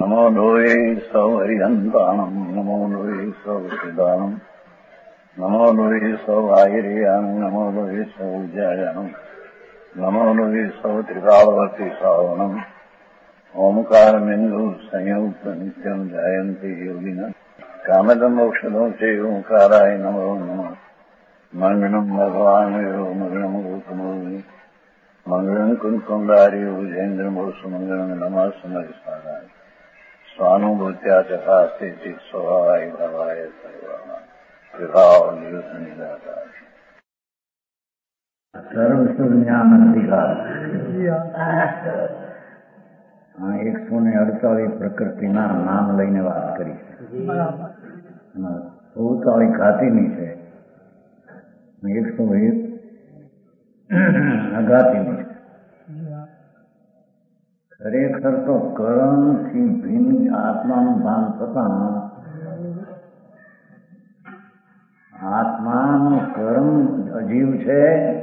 નમો લોહે સૌ હરિહંતાણમ નમો લોહે સૌ સિદ્ધાણમ નમો લોહે સૌ આયર્યાણમ નમો લોહે સૌ જયાણમ નમો લોહે સૌ ત્રિકાળવર્તી શ્રાવણમ ઓમકારમિંદુ સંયુક્ત નિત્યમ જાયંતી યોગિના કામદમોક્ષદો છે ઓંકારાય નમો નમઃ મંગળમ ભગવાન મંગળમ ગૌતમોની મંગળમ કુંકુંડારી વિજેન્દ્રમોષ મંગળમ નમઃ સમયસ્વારાય સ્વાનુભૂત્યા ચકાસ્તે સ્વભાવાય ભાવાય સર્વાના વિભાવ નિદાતા સર્વસુજ્ઞાન અધિકાર 148 પ્રકૃતિના નામ લઈને વાત કરી. 47 ઘાતીની છે, 101 અઘાતીની છે. ખરેખર તો કર્મથી ભિન્ન આત્માનું ભાન થતા આત્માનું કર્મ અજીવ છે.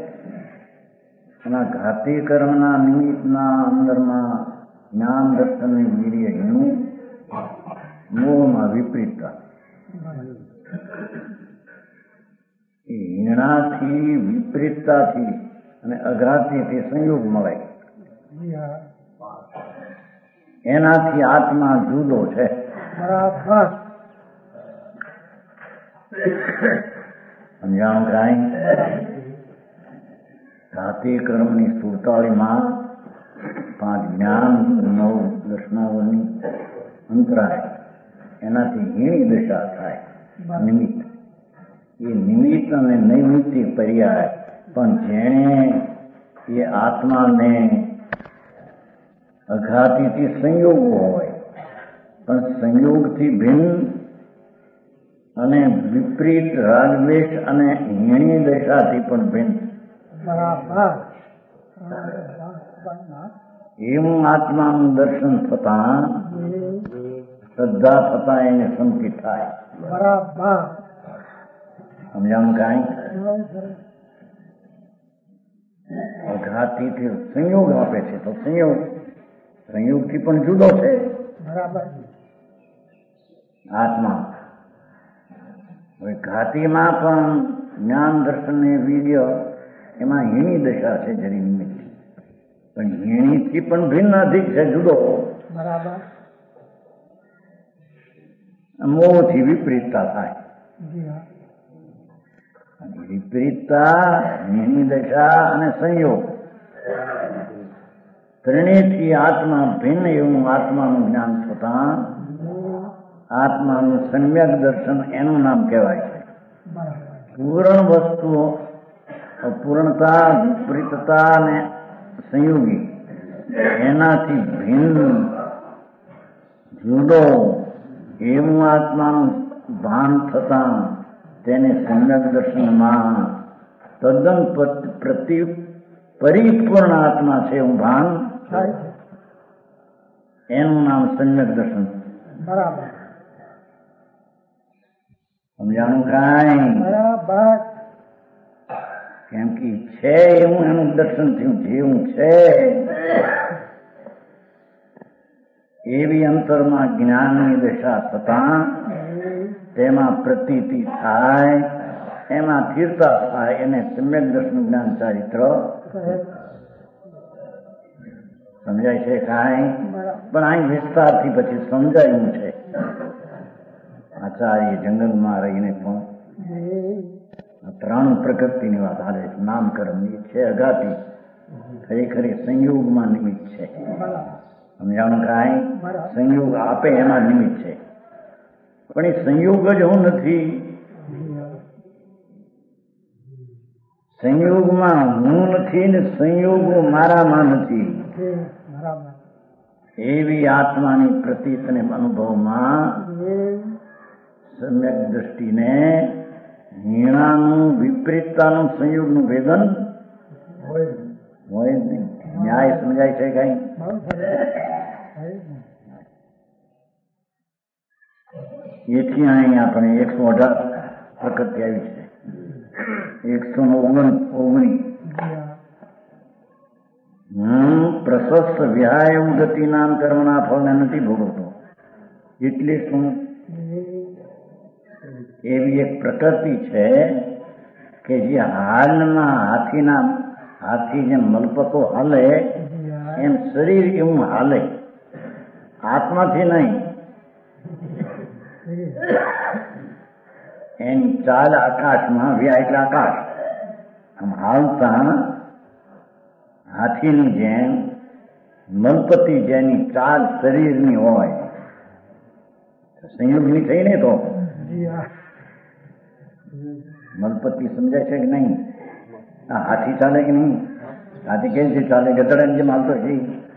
એના ઘાતી કર્મના નિમિત્તના અંદરમાં જ્ઞાન દર્શનની વીર્ય એનું મોહમાં વિપરીતતા. હીણાથી વિપરીતતાથી અને અઘાતીથી સંયોગ મળે, એનાથી આત્મા જુદો છે. સમજાણું કાંઈ? ઘાતી કર્મની 47માં 5 જ્ઞાન 9 દર્શનાવની અંતરાય, એનાથી હીણી દશા થાય. નિમિત્ત એ નિમિત્ત અને નૈમિત્તિક પર્યાય. પણ જેણે એ આત્માને અઘાતીથી સંયોગ હોય, પણ સંયોગથી ભિન્ન અને વિપરીત રાગદ્વેષ અને હીણી દશાથી પણ ભિન્ન એવું આત્માનું દર્શન થતા શ્રદ્ધા થતા એને સંકિત થાય. સમજાણું કાંઈ? અઘાતીથી સંયોગ આપે છે તો સંયોગથી પણ જુદો છે આત્મા. હવે ઘાતીમાં પણ જ્ઞાન દર્શન ને વીર્ય એમાં હીણી દશા છે જરી નિમિત્ત, પણ હીણીથી પણ ભિન્ન અધિક છે, જુદો. મોહથી વિપરીતતા થાય. વિપરીતતા, હીણી દશા અને સંયોગ ત્રણેયથી આત્મા ભિન્ન એવું આત્માનું જ્ઞાન થતા આત્માનું સમ્યક દર્શન એનું નામ કહેવાય છે. પૂર્ણ વસ્તુઓ અપૂર્ણતા, વિપરીતતા અને સંયોગી એનાથી ભિન્ન જુદો એવું આત્માનું ભાન થતા તેને સમ્યક દર્શનમાં તદ્દન પરિપૂર્ણ આત્મા છે એવું ભાન થાય. એનું નામ સમ્યક દર્શન. સમજાણું કાંઈ? કેમ કે છે એવું એનું દર્શન થયું, જેવું છે એવી અંતરમાં જ્ઞાનની દશા થતા તેમાં પ્રતીતિ થાય, એમાં સ્થિરતા થાય, એને સમ્યક દર્શન જ્ઞાન ચારિત્ર સમજાય છે કાંઈ? પણ અહીં વિસ્તારથી પછી સમજાયું છે. આચાર્ય જંગલમાં રહીને પણ 3 પ્રકૃતિની વાત હાલે છે. નામકરણની છે અઘાતી, ખરેખર સંયોગમાં નિમિત્ત છે. સમજાણું કાંઈ? સંયોગ આપે એમાં નિમિત્ત છે, પણ એ સંયોગ જ હું નથી. સંયોગમાં હું નથી ને સંયોગો મારામાં નથી. એવી આત્માની પ્રતીત અને અનુભવમાં સમ્યક દ્રષ્ટિને હીણાનું, વિપરીતતાનું, સંયોગનું વેદન હોય નહીં. ન્યાય સમજાય છે કઈ? એથી અહીં આપણે 118 પ્રકૃતિ આવી છે. 119 હું પ્રશસ્ત વિહાય ગતિના કર્મના ફળને નથી ભોગવતો. એટલે શું? એવી એક પ્રકૃતિ છે કે જે હાલના હાથી જેમ મલપતો હાલે એમ શરીર એવું હાલે, આત્માથી નહીં. એની ચાલ આકાશમાં વ્યા એટલે આકાશ આમ હાલતા હાથીની જેમ મલપતિ જેની ચાલ શરીરની હોય, સંયોગની થઈ ને તો મલપતિ સમજાય છે કે નહીં? આ હાથી ચાલે કે નહીં? હાથી કેવી રીતે ચાલે? ગધડાની જેમ હાલતો છે.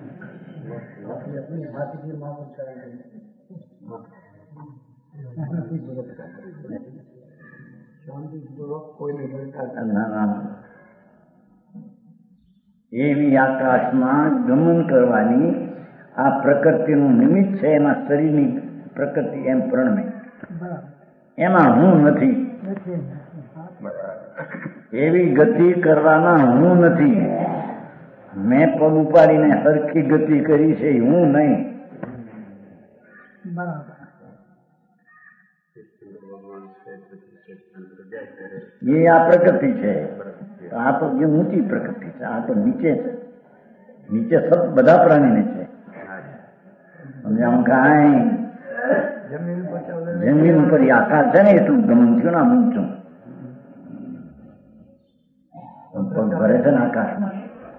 એવી આકાશમાં ગમન કરવાની આ પ્રકૃતિનું નિમિત્ત છે. એમાં શરીરની પ્રકૃતિ એમ પ્રણમે, એમાં હું નથી. એવી ગતિ કરવામાં હું નથી. મેં પગ ઉપાડીને સરખી ગતિ કરી છે, હું નહીં. એ આ પ્રકૃતિ છે. આ તો જે ઊંચી પ્રકૃતિ છે, આ તો નીચે છે. નીચે સબ બધા પ્રાણીને છે. સમજાવું? કાંઈ જમીન ઉપર આકાશ છે ને એટલું ગમન થયું ના ઊંચું પગ ભરે છે ને આકાશમાં,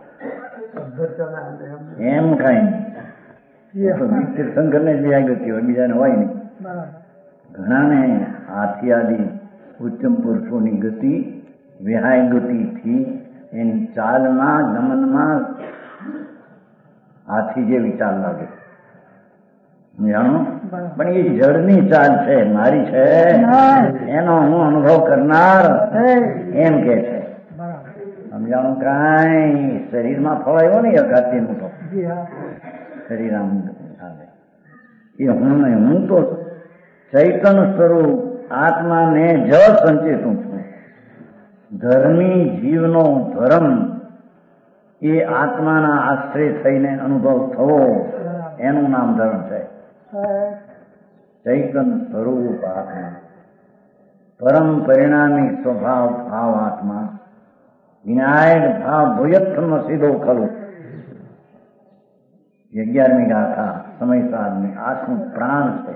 એમ કઈ તીર્થંકર ને જ ગતિ હોય, બીજાને હોય નહીં. ઘણાને હાથી આદિ ઉત્તમ પુરુષોની ગતિ વિહાય ગતિથી એની ચાલમાં ગમનમાં હાથી જેવી ચાલ લાગે. જાણો? પણ એ જળની ચાલ છે, મારી છે, એનો હું અનુભવ કરનાર એમ કે છે. સમજાણું? કાંઈ શરીરમાં ફળાયો ને અઘાતીનું તો શરીર આમ ચાલે એ હું નહીં. હું તો ચૈતન્ય સ્વરૂપ આત્માને જ સંચેતું છું. ધર્મી જીવનો ધર્મ એ આત્માના આશ્રય થઈને અનુભવ થવો, એનું નામ ધર્મ છે. ચૈતન્ય સ્વરૂપ આત્મા, પરમ પરિણામી સ્વભાવ ભાવ આત્મા, વિનાયક ભાવ ભૂયત્મ સીધો ખલું. 11મી ગાથા સમય સાધની આત્મ પ્રાણ છે.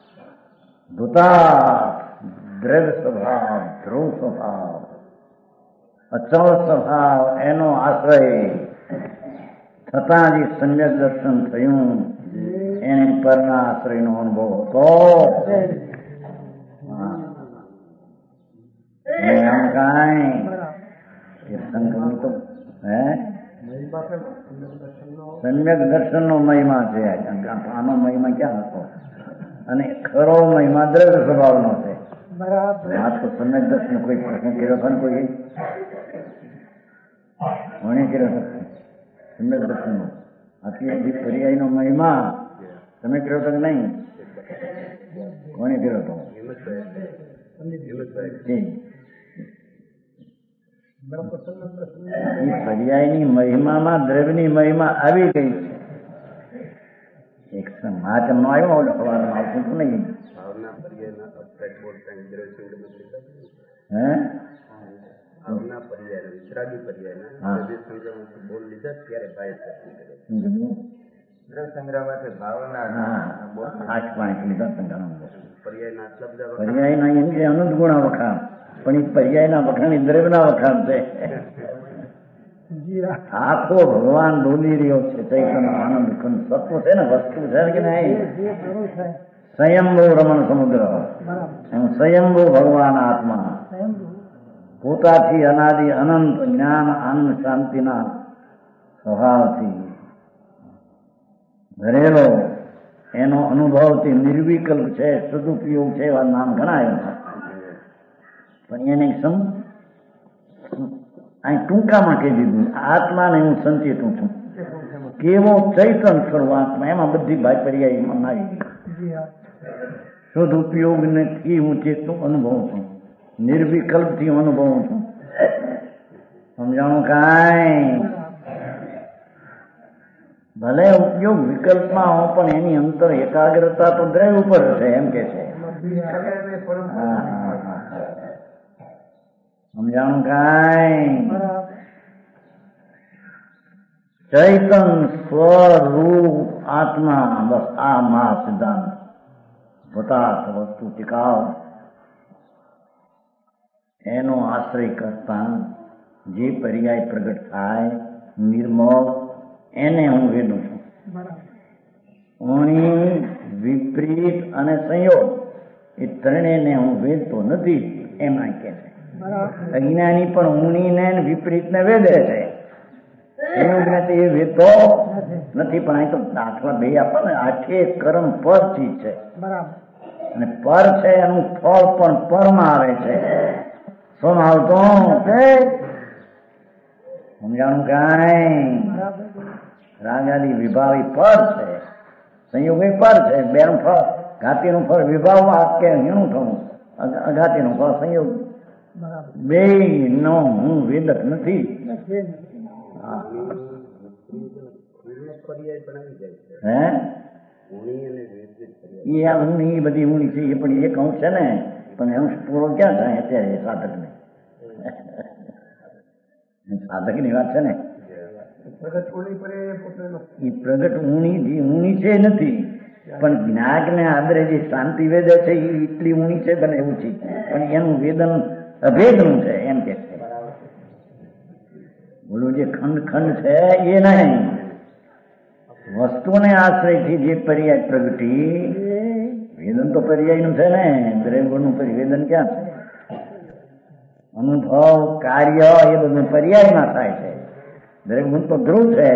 ભૂતા દ્રવ્ય સ્વભાવ, ધ્રુવ સ્વભાવ, અચળ સ્વભાવ, એનો આશ્રય થતાં જે સમ્યક દર્શન થયું એને પરના આશ્રયનો અનુભવ હતો. એમ કાંઈ તીર્થંકર તો સમ્યક દર્શનનો મહિમા છે. આનો મહિમા ક્યાં હતો? અને ખરો મહિમા દ્રવ્ય સ્વભાવનો છે. આ તો સમ્યક દર્શન કોઈ પ્રશ્ન કર્યો હતો ને કોઈ કોને કર્યો હતો? સમ્યક દર્શનનો આટલી પર્યાયનો મહિમા તમે કર્યો હતો કે નહીં? કોને કર્યો હતો? એ પર્યાયની મહિમામાં દ્રવ્યની મહિમા આવી ગઈ છે. એક મહાચમ નો આવ્યો સવારમાં આવતું હતું નહીં. પર્યાયના અનંત ગુણા વખાણ, પણ એ પર્યાયના વખાણ એ દ્રવ્યના વખાણ છે. આખો ભગવાન બોલી રહ્યો છે. ચૈતન્ય આનંદ સત્વ છે ને, વસ્તુ છે કે નહીં? સ્વયંભૂ રમણ સમુદ્ર, એમ સ્વયંભૂ ભગવાન આત્મા પોતાથી અનાદિ અનંત જ્ઞાન આનંદ શાંતિના સ્વભાવથી ભરેલો એનો અનુભવથી નિર્વિકલ્પ છે, સદુપયોગ છે, એવા નામ ઘણા. પણ એને અહીં ટૂંકામાં કહી દીધું, આત્માને હું સંચેતું છું. કેવો ચૈતન સ્વરૂપ આત્મા, એમાં બધી ભાઈ પર્યાયમાં આવી ગઈ. સદુપયોગથી હું ચેતું અનુભવું છું, નિર્વિકલ્પથી હું અનુભવું છું. સમજાણું? કાંઈ ભલે ઉપયોગ વિકલ્પમાં હો પણ એની અંતર એકાગ્રતા તો દ્રવ્ય ઉપર હશે એમ કે છે. સમજાણું કાંઈ? ચૈતન સ્વરૂપ આત્મા, બસ આ મહા સિદ્ધાંત. પદાર્થ વસ્તુ ટિકાવ એનો આશ્રય કરતા જે પર્યાય પ્રગટ થાય નિર્મળ એને હું વેદું છું. ઊણી, વિપરીત અને સંયોગ એ ત્રણેયને હું વેદતો નથી એમાં કે છે. અજ્ઞાની પણ ઊણીને વિપરીતને વેદે છે, સંયોગને એ વેદતો નથી. પણ અહીં તો દાખલા બે આપે ને, આખે કર્મ પર ચીજ છે અને પર છે એનું ફળ પણ પરમાં આવે છે. શું આવતો સમજાણું કાંઈ? રાગાદી વિભાવી પર છે, સંયોગ પર છે. બેનું ફળ ઘાતીનું ફળ વિભાવમાં કે હીણું થવું, અઘાતીનું ફળ સંયોગ. બે નો હું વેદક નથી. હે ઊંઘી બધી ઊંઘી છે એ પણ એક અંશ છે ને, પણ અંશ પૂરો ક્યાં થાય અત્યારે સાધક ને? સાધક ની વાત છે ને, એ પ્રગટ ઊણી છે નથી, પણ જ્ઞાગ ને આદરે જે શાંતિ વેદે છે એ એટલી ઊણી છે બને એવું છે, પણ એનું વેદન અભેદનું છે એમ કે છે. બોલું જે ખંડ ખંડ છે એ નહીં, વસ્તુને આશ્રયથી જે પર્યાય પ્રગટી, વેદન તો પર્યાયનું છે ને, દરેક ગુણનું પરિવેદન ક્યાં છે? અનુભવ કાર્ય એ બધું પર્યાયમાં થાય છે. દરેક ગુણ તો ધ્રુવ છે.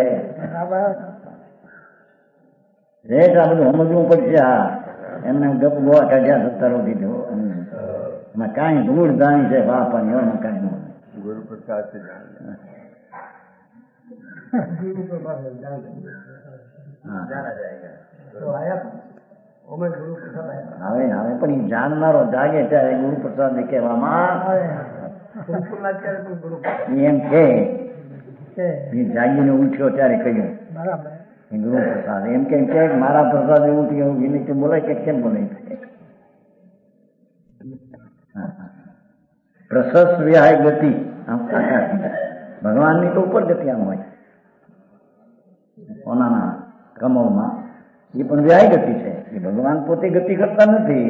રેટ આ બધું સમજવું પડશે. આ એમને ગપ ગોવા કાઢ્યા સત્તરો દીધો એમાં કાંઈ ધૂળ જાણી છે બાપાની, એમાં કાંઈ ગુરુ પ્રસાદ હવે પણ એ જાણનારો જાગે ત્યારે ગુરુ પ્રસાદ કહેવામાં એમ કે જાગીને ઉઠ્યો ત્યારે કહ્યું ગુરુ પ્રસાદ. એમ કેમ કે મારા પ્રસાદ એવું થયું વિનંતી બોલાય કે કેમ બોલાય? પ્રશસ્ત વિહાય ગતિ ભગવાનની તો ઉપર ગતિ આમ હોય કોનાના કમળમાં, એ પણ વ્યાય ગતિ છે. એ ભગવાન પોતે ગતિ કરતા નથી.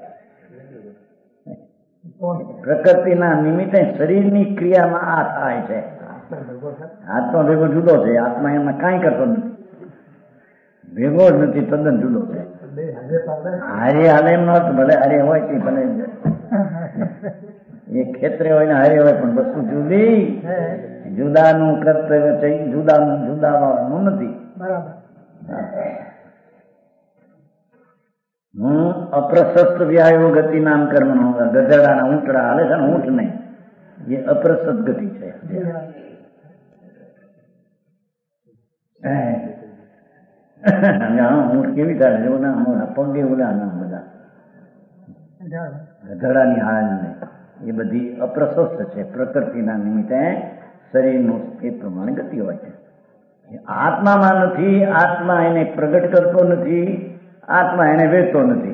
પ્રકૃતિના નિમિત્તે શરીરની ક્રિયામાં આ થાય છે. આત્મા ભેગો જુદો છે. આત્મા એમાં કાંઈ કરતો નથી, ભેગો જ નથી, તદ્દન જુદો છે. હારે હાલે એમ નહોતું, ભલે હારે હોય કે ભલે એ ખેતરે હોય ને હારે હોય, પણ વસ્તુ જુદી. જુદાનું કર્તવ્ય છે, જુદાનું નથી. હું અપ્રશસ્ત વ્યાયો ગતિ નામ કર્મ ગધેડાના ઊંટડા હાલે છે ને, ઊંટ નહીં, એ અપ્રશસ્ત ગતિ છે. ઊંટ કેવી થાય છે પગે ઓલા ના બધા ગધેડાની હાલ ને એ બધી અપ્રશસ્ત છે. પ્રકૃતિના નિમિત્તે શરીરનું એ પ્રમાણે ગતિ હોય છે. આત્મામાં નથી. આત્મા એને પ્રગટ કરતો નથી, આત્મા એને વેચતો નથી.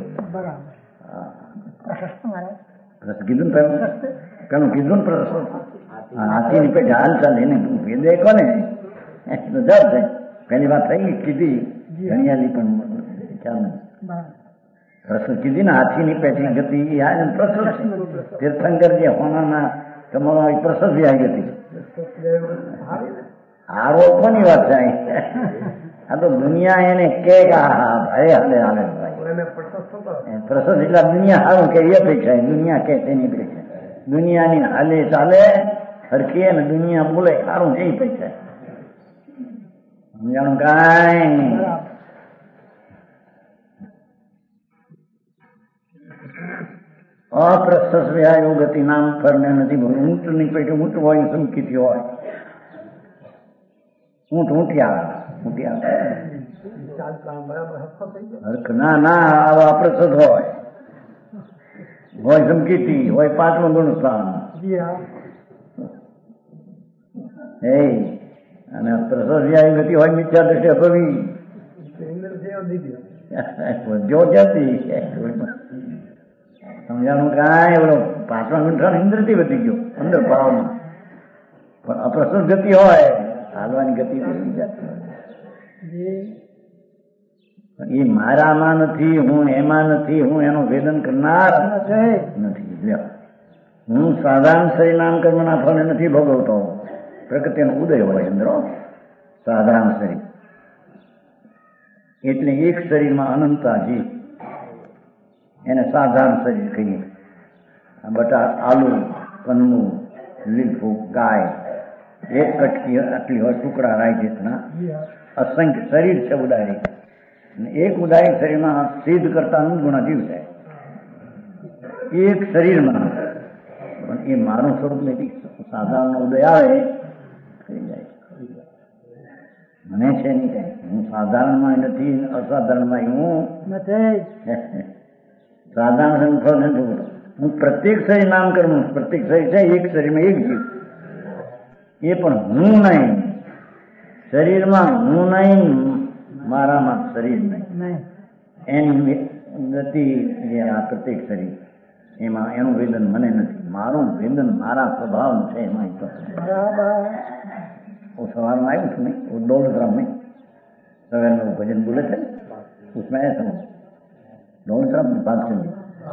કીધું પેલું કીધું ને પ્રશસ્ત હાથીની પેટે હાલ ચાલે એને વેદે કોને જવાબ છે. પેલી વાત થઈ ગઈ કીધી ઘણીયાલી પણ ખ્યાલ નથી. પ્રશસ્ત કીધી ને હાથીની પેટી ગતિ પ્રશસ્ત. તીર્થંકર જે હોનાના કમાવા પ્રશસ્ત આવી ગતિ. હારો કોની વાત છે? આ તો દુનિયા એને કે ભાઈ હાલે હાલે પ્રશસ્ત એટલે દુનિયા સારું કે એ અપેક્ષા, દુનિયા કે તેની અપેક્ષા. દુનિયાની હાલે ચાલે હરખી ને દુનિયા બોલે સારું એ અપેક્ષા. સમજાણું કાંઈ? અપ્રશસ્ત વ્યાયો ગતિ નામ ફરને નથી. ઊંટની પેટે ઊંટ હોય સંકિત હોય, ઊંટ ઊંટિયા ના આવા અપ્રશસ્ત હોય સંકિતી હોય, પાંચમું ગુણ સ્થાન. અને પ્રસોદિયાની ગતિ હોય મિથ્યા દ્રષ્ટિ અપવી જો જતી સમજાણું કાંઈ બોલો 5મા ગુંઠાણ ઇન્દ્રથી વધી ગયો અંદર ભાવમાં, પણ અપ્રસુત ગતિ હોય હાલવાની ગતિ એ મારામાં નથી, હું એમાં નથી, હું એનું વેદન કરનાર નથી. હું સાધારણ શરીર નામ કર્મના ફળને નથી ભોગવતો. પ્રકૃતિનો ઉદય હોય અંદર સાધારણ શરીર, એટલે એક શરીરમાં અનંતા જીવ, એને સાધારણ શરીર કહીએ. આલુ, કન્નું, લીલફું, ગાય, એક કટકી આટલી હોય ટુકડા રાય જેટલા અસંખ્ય શરીર છે ઉદારી. એક ઉદારી શરીરમાં સિદ્ધ કરતા અનુગુણા જીવ છે એક શરીરમાં, પણ એ મારું સ્વરૂપ નથી. સાધારણ ઉદય આવે થઈ જાય, મને છે નહીં કઈ. હું સાધારણમાં નથી, અસાધારણમાં હું નથી. સાધારણ ફળ નથી. હું પ્રત્યેક શરીર નામ કરું. પ્રત્યેક શરીર છે એક શરીરમાં એક જીવ, એ પણ હું નહીં. શરીરમાં હું નહીં, મારામાં શરીર નહીં. એની ગતિ જે આ પ્રત્યેક શરીર એમાં એનું વેદન મને નથી. મારું વેદન મારા સ્વભાવ છે એમાં. वो सवाल में आई उसमें वो 2 ग्राम में सवेर में वो भजन बोले थे, उसमें आया था 2 ग्राम बात सुनी,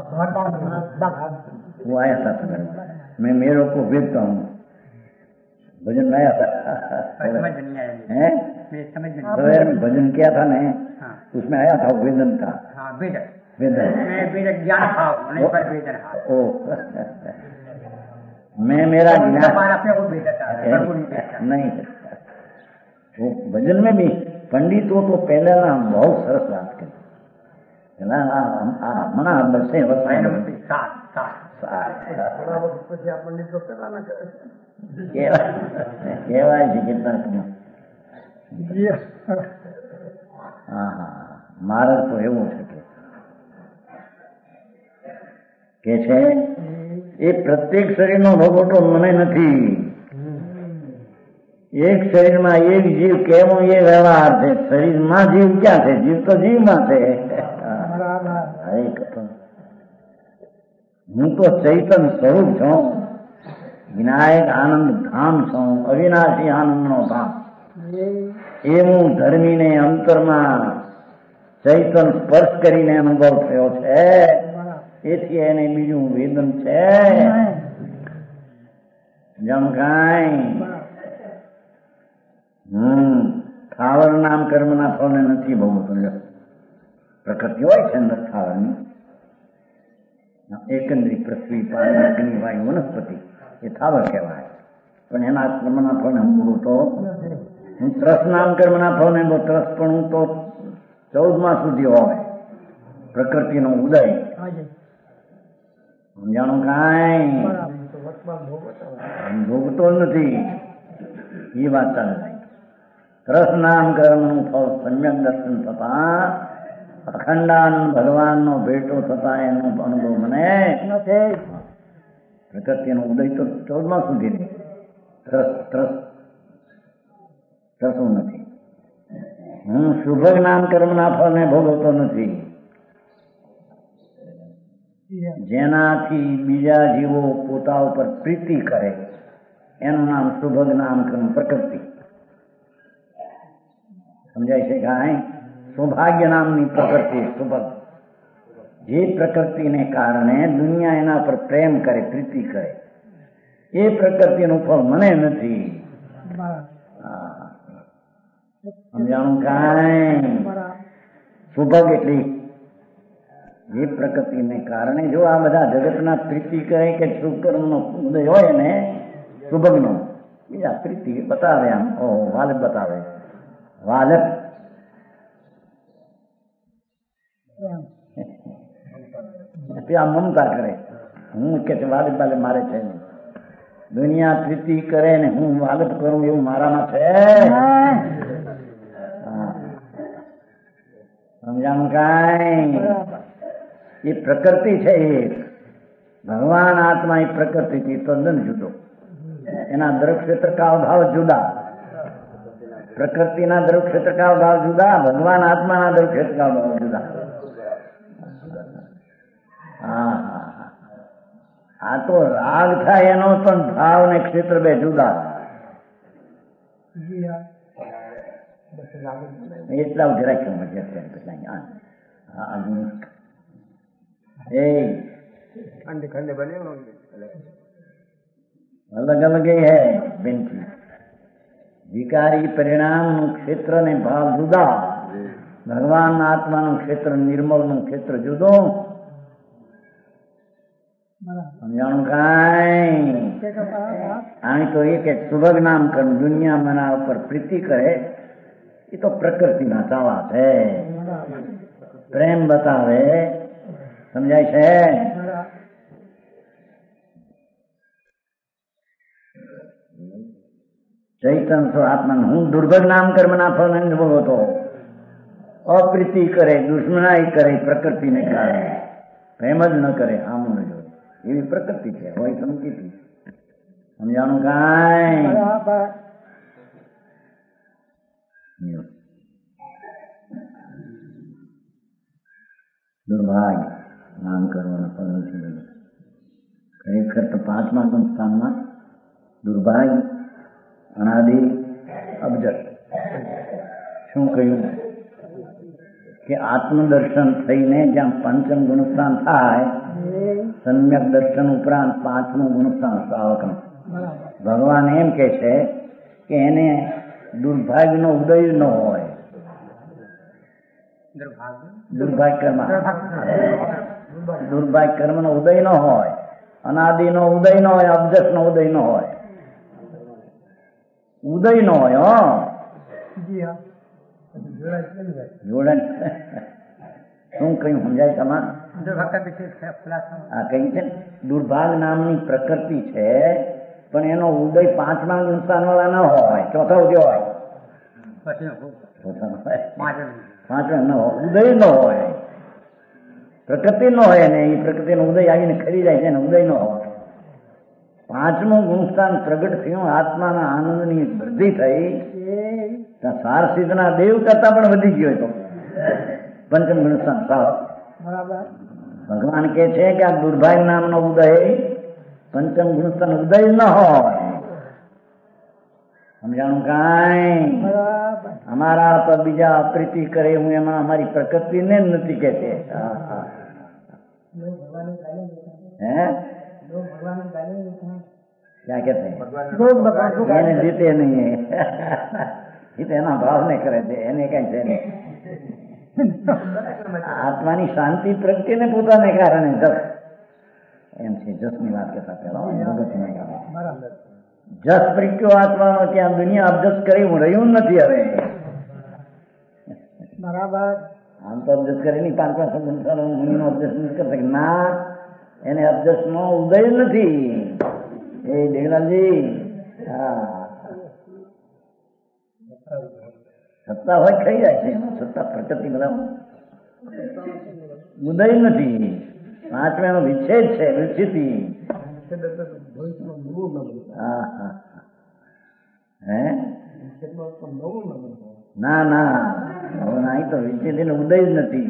वो आया था सवेर में. मैं मेरे को वेदता हूँ, भजन में आया था. सवेर में भजन किया था ने, उसमें आया था वेदन था. वेदन ज्ञान भाव मैं मेरा ज्ञान नहीं. वो भजन में भी पंडितों तो पहले ना बहुत सरस बात કરી. હમણાં બસે કહેવાય છે કેટલા. હા, મારે તો એવું છે કે છે એ પ્રત્યેક શરીરનો ભોગવટો મને નથી. એક શરીરમાં એક જીવ કેવો એ વ્યવહાર છે. શરીરમાં જીવ ક્યાં છે? જીવ તો જીવમાં છે. હું તો ચૈતન સ્વરૂપ છું, વિનાયક આનંદ ધામ છું, અવિનાશી આનંદનો ધામ. એ હું ધર્મીને અંતરમાં ચૈતન સ્પર્શ કરીને અનુભવ થયો છે. એથી એને બીજું વેદન છે જેમ કાંઈ. થાવર નામ કર્મના ફળને નથી ભોગવતો. પ્રકૃતિ હોય છે અંદર થાવરની, એકંદરી પૃથ્વી, પાણી, અગ્નિ, વાયુ, વનસ્પતિ, એ થાવર કહેવાય. પણ એના કર્મના ફળને હું ભોગવતો. હું ત્રસ નામ કર્મના ફળને ત્રસ પણ હું તો 14મા સુધી હોય પ્રકૃતિનો ઉદય. સમજાણું કાંઈ ભોગતો નથી એ વાત ચાલે છે. ત્રસ નામ કર્મનું ફળ સમ્યક દર્શન થતા, અખંડાનંદ ભગવાનનો ભેટો થતા એનો અનુભવ મને નથી. પ્રકૃતિનો ઉદય તો 14મા સુધી નહીં. ત્રસું નથી. હું શુભ નામ કર્મના ફળને ભોગવતો નથી. જેનાથી બીજા જીવો પોતા ઉપર પ્રીતિ કરે એનું નામ શુભ નામ કર્મ પ્રકૃતિ. સમજાય છે કાંઈ? સૌભાગ્ય નામની પ્રકૃતિ શુભ, જે પ્રકૃતિને કારણે દુનિયા એના પર પ્રેમ કરે, પ્રીતિ કરે, એ પ્રકૃતિનું ફળ મને નથી. સમજાણું કાંઈ? શુભગ એટલી જે પ્રકૃતિને કારણે જો આ બધા જગતના પ્રીતિ કરે કે શુભ કર્મનો ઉદય હોય ને, શુભગનો બીજા પ્રીતિ બતાવે, આમ વાલક બતાવે, વાલક ત્યાં મમતા કરે. હું કે છે વાલક બાલક મારે છે નહીં. દુનિયા પ્રીતિ કરે ને હું વાલક કરું એવું મારામાં છે. સમજાણું કાંઈ? એ પ્રકૃતિ છે. એ ભગવાન આત્મા એ પ્રકૃતિથી તદ્દન જુદો. એના દરેક ક્ષેત્ર કા અભાવ જુદા. પ્રકૃતિના ધ્રુવ ક્ષેત્રકાળ ભાવ જુદા, ભગવાન આત્માના ધ્રુવ ક્ષેત્રકાળ ભાવ જુદા. હા હા, આ તો રાગ થાય એનો પણ ભાવ ને ક્ષેત્ર બે જુદા. એટલા જરાક अलग अलग है बेनती. विकारी परिणाम નું ક્ષેત્ર ને ભાવ જુદા, ભગવાન આત્માનું ક્ષેત્ર નિર્મળ નું ક્ષેત્ર જુદો. સમજાણું કાંઈ? અહીં તો એક સુભગ નામ કર દુનિયા મના ઉપર પ્રીતિ કરે એ તો પ્રકૃતિના ચાવા છે. પ્રેમ બતાવે, સમજાય છે? ચૈતન તો આત્મા હું દુર્ભગ નામ કર્મના ફળ નહીં ભોગવતો. અપ્રીતિ કરે, દુશ્મનાઈ કરે પ્રકૃતિને કારણે, પ્રેમ જ ન કરે, આમ ન જોડે, એવી પ્રકૃતિ છે. હોય સમજી સમજાણું કાંઈ? દુર્ભાગ્ય નામ કરવાના ફળ નથી મળ્યું. ખરેખર તો 5મા સંસ્થાનમાં દુર્ભાગ્ય અનાદિ અબજર. શું કહ્યું કે આત્મદર્શન થઈને જ્યાં પંચમ ગુણસ્થાન થાય, સમ્યક દર્શન ઉપરાંત 5મું ગુણસ્થાન શ્રાવકનું. ભગવાન એમ કે છે કે એને દુર્ભાગ્યનો ઉદય ન હોય. દુર્ભાગ્ય કર્મનો ઉદય ન હોય, અનાદિનો ઉદય ન હોય, અબજસનો ઉદય ન હોય. ઉદય ન હોય. જોડણ શું કહ્યું સમજાય તમારે? આ કઈ છે દુર્ભાગ નામની પ્રકૃતિ છે, પણ એનો ઉદય 5મા ગુણસ્થાન વાળા ન હોય, ચોથા ઉદય હોય. પાંચમા ન હોય, ઉદય ન હોય, પ્રકૃતિ ન હોય ને એ પ્રકૃતિનો ઉદય આવીને ખરી જાય છે ને ઉદય ન હોય. 5મું ગુણસ્થાન પ્રગટ થયું, આત્માના આનંદની વૃદ્ધિ થઈ, સાર સિદ્ધના દેવ કરતા પણ વધી ગયો તો પંચમ ગુણસ્થાન સાવ. ભગવાન કે છે કે આ દુર્ભાગ્ય નામનો ઉદય પંચમ ગુણસ્થાન ઉદય ન હોય. સમજાણું કાંઈ? અમારા પર બીજા અપ્રીતિ કરે હું એમાં અમારી પ્રકૃતિને જ નથી કહેતી. હે क्या कहते हैं? એને જીતે નહીં, એ તો એના ભાવને કરે છે, એને કઈ છે નહીં. આત્માની શાંતિ પ્રગટીને પોતાને કારણે જસ એમ છે. જસની વાત કરતા પેલા જસ પ્રગ્યો આત્માનો ત્યાં દુનિયા અબજસ કરી હું રહ્યું નથી હવે. બરાબર. આમ તો અબજસ કરી નહીં, 5મા સંગઠન અબજસ નથી કરતા. ના, એને અબજસ નો ઉદય નથી. એ દેવલાલજી, સત્તા હોય ખાઈ જાય છે, સત્તા પ્રકૃતિ બરાબર ઉદય નથી. 5માનો વિચ્છેદ છે, વિચ્છિતિ. હે ના ના, અહીં તો વિચ્છેદ ઉદય જ નથી.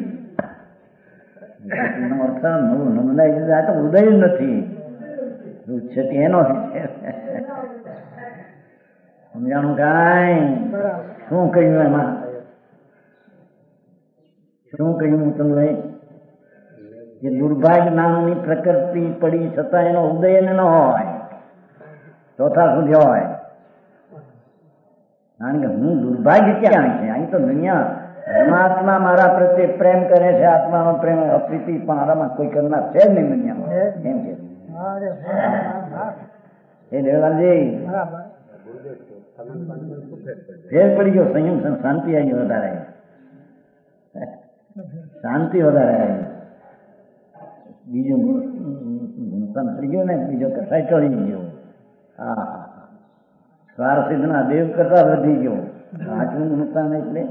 અર્થ નમનાય તો ઉદય જ નથી. એનો સમજાણું કાંઈ? શું કહ્યું એમાં? શું કહ્યું તમને? કે દુર્ભાગ્ય નામની પ્રકૃતિ પડી છતાં એનો ઉદય ન હોય, ચોથા સુધી હોય. કારણ કે હું દુર્ભાગ્ય ક્યાં છે? અહીં તો દુનિયા પરમાત્મા મારા પ્રત્યે પ્રેમ કરે છે, આત્માનો પ્રેમ અપ્રીતિ પણ આરામાં કોઈ કરનાર છે જ નહીં દુનિયામાં. એમ છે. એ દેવલાલજી ફેર પડી ગયો, સંયમ શાંતિ આવી વધારે, શાંતિ વધારે આવી. બીજું નુકસાન થઈ ગયું ને, બીજો કસાય ચડી ગયો. હા, સ્વાર સિદ્ધના દેવ કરતા વધી ગયો. 5મું નુકસાન એટલે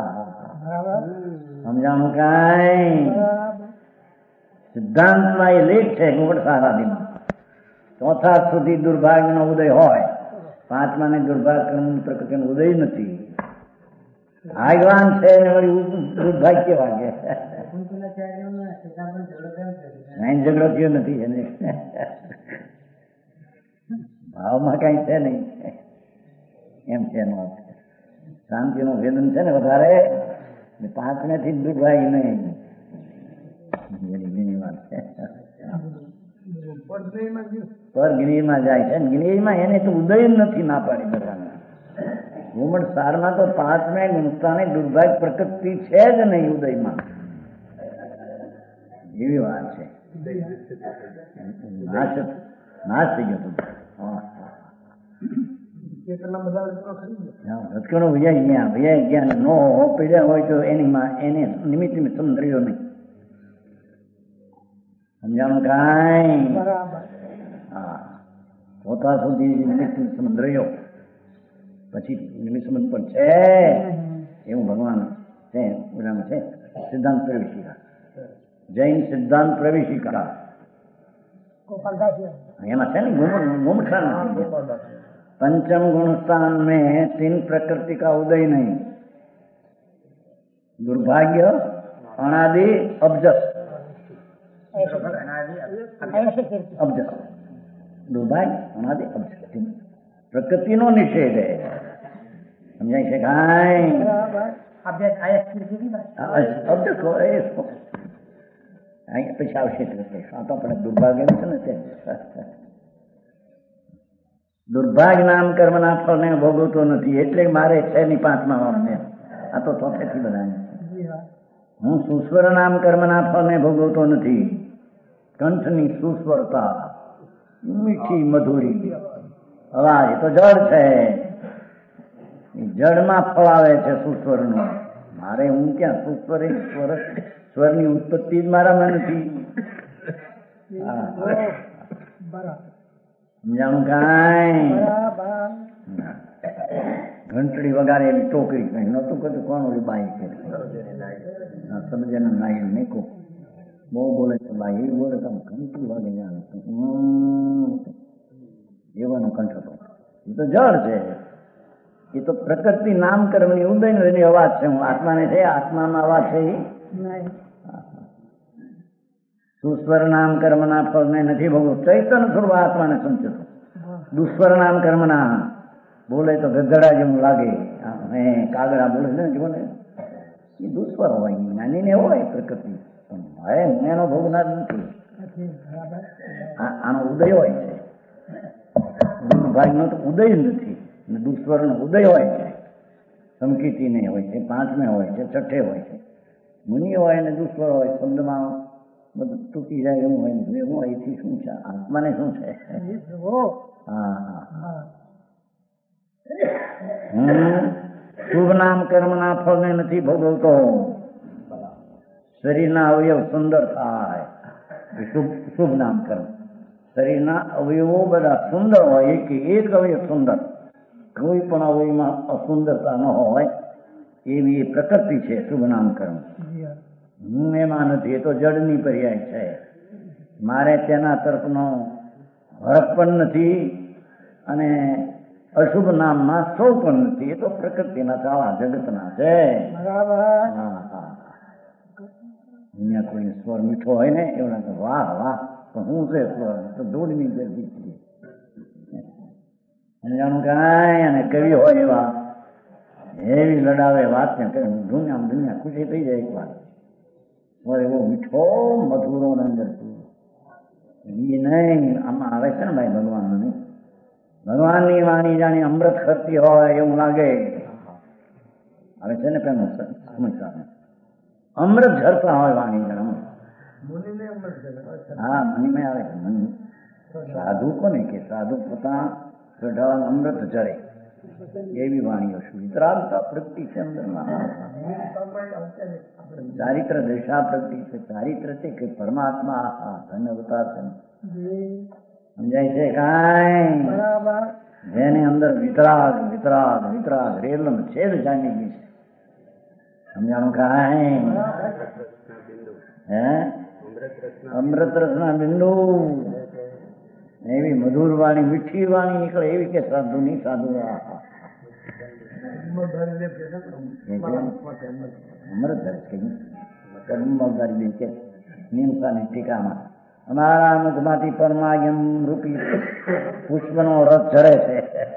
સમજાણું કાંઈ? સિદ્ધાંતમાં એ લેખ છે ગોવડ સારાદીમાં. ચોથા સુધી દુર્ભાગ્યનો ઉદય હોય, 5માને દુર્ભાગ્ય પ્રકૃતિનો ઉદય નથી. ભાગવાન છે ને વળી દુર્ભાગ્ય કેવા કે ઝઘડો થયો નથી એને ભાવમાં કઈ છે નહીં એમ છે એનો શાંતિનું વેદન છે ને વધારે 5 ને થી દુર્ભાગ્ય નહીં એની વાત છે. પર ગિરીમાં જાય છે ગિરીમાં એને તો ઉદય નથી ના પાડી બધાને. ઘુમડ સારમાં તો 5 ને ગુણતાની દુર્ભાગ્ય પ્રકૃતિ છે જ નહીં ઉદયમાં એવી વાત છે. નાશ થઈ ગયો રચકણો ભૈયા ગયા નો પીડ્યા હોય તો એને નિમિત્ત સમદ્રિયો નહીં સમજાણું કાંઈ. હા પોતા સુધી નિમિત્ત સમદ્રિયો પછી નિમિત્ત સંબંધ પણ છે એવું ભગવાન છે ઓલામાં છે સિદ્ધાંત પ્રવેશિકા જૈન સિદ્ધાંત પ્રવેશિકા એમાં છે ને ગુમઠાન पंचम गुण स्थान में 3 प्रकृति का उदय नहीं दुर्भाग्य अनादि अब्जस अब्जस दुर्भाग्य अनादि अब्जस प्रकृति नो निषेध है समझाई से अब्जस को इसको પછી આવશે આ તો આપણે દુર્ભાગ્ય નથી. દુર્ભાગ્ય નામ કર્મના ફળને ભોગવતો નથી એટલે મારે છે ની 5મા વાળને આ તો ચોથેથી બધા. હું સુસ્વર નામ કર્મના ફળને ભોગવતો નથી. કંઠની સુસ્વરતા મીઠી મધુરી અવાજ તો જળ છે જળમાં ફળ આવે છે સુસ્વરનું. મારે હું ક્યાં સુસ્વર સ્વરની ઉત્પત્તિ જ મારામાં નથી. સમજાણું કાંઈ. ઘંટડી વગાડે એવી ટોકરી કઈ નતું કતું કોણ ઓલી બાઈ છે સમજે નાઈ મેકો બહુ બોલે છે બાઈ એ બોલે તમે ઘંટડી વાગે એવાનો કંઠ હતો. એ તો જળ છે એ તો પ્રકૃતિ નામ કર્મની ઉદય એની અવાજ છે. હું આત્માને છે આત્મામાં અવાજ છે એ સુસ્વર નામ કર્મના ફળને નથી ભોગવ ચૈતન્ય સ્વરૂપ આત્માને સંચતો. દુસ્વર નામ કર્મના બોલે તો ગધડા જેવું લાગે કાગડા બોલે ને જોને એ દુસ્વર હોય જ્ઞાનીને હોય પ્રકૃતિ પણ એનો ભોગનાર નથી. આનો ઉદય હોય છે દુર્ભાગ્યનો તો ઉદય નથી અને દુસ્વરનો ઉદય હોય છે. સંકિતીને હોય છે 5મે હોય છે 6ઠે હોય છે. મુનિ હોય ને દુસ્વર હોય શબ્દમાં બધું તૂટી જાય એવું હોય ને એવું હોય એથી શું છે આત્માને શું છે. શુભ નામ કર્મના ફળને નથી ભોગવતો. શરીરના અવયવ સુંદર થાય શુભ નામ કર્મ. શરીરના અવયવો બધા સુંદર હોય કે એક અવયવ સુંદર કોઈ પણ અવયવમાં અસુંદરતા ન હોય એવી એ પ્રકૃતિ છે શુભ નામ કર્મ. હું એમાં નથી એ તો જડની પર્યાય છે. મારે તેના તરફનો હરખ પણ નથી અને અશુભ નામમાં સૌ પણ નથી. એ તો પ્રકૃતિના ચાળા જગતના છે. અહીંયા કોઈ સ્વર મીઠો હોય ને એવું વાહ વાહ પણ હું છે સ્વર તો દોડની ગરદી છીએ સમજાણું કાંઈ. અને કવિ હોય એવા એવી લડાવે વાત ને દુનિયા ખુશી થઈ જાય એક વાત એવો મીઠો મધુરો અંદર એ નહીં આમાં આવે છે ને ભાઈ ભગવાનનું નહીં. ભગવાનની વાણી જાણી અમૃત કરતી હોય એવું લાગે આવે છે ને પેલો સમજતા અમૃત ઝરતા હોય વાણી જાણ. હા મનીમાં આવે છે મની સાધુ કોને કે સાધુ પોતા ગઢાવા અમૃત ઝરે એવી વાણીઓ શું વિતરાગતા પ્રગતિ છે અંદરમાં. ચારિત્ર દિશા પ્રગતિ છે. ચારિત્ર છે કે પરમાત્મા ધન અવતાર છે સમજાય છે કાંઈ. જેની અંદર વિતરાગ વિતરાગ વિતરાગ રેલમ છેદ જામી ગઈ છે સમજાણું કાંઈ. હે અમૃત રસના બિંદુ એવી મધુર વાણી મીઠી વાણી નીકળે એવી કે સાધુ ની સાધુ અમૃત ધરે કર્મધારી બેન કે નિમસાની ટીકામાં અમારા મુખમાંથી પરમાયમ રૂપી પુષ્પનો રસ ઝરે છે,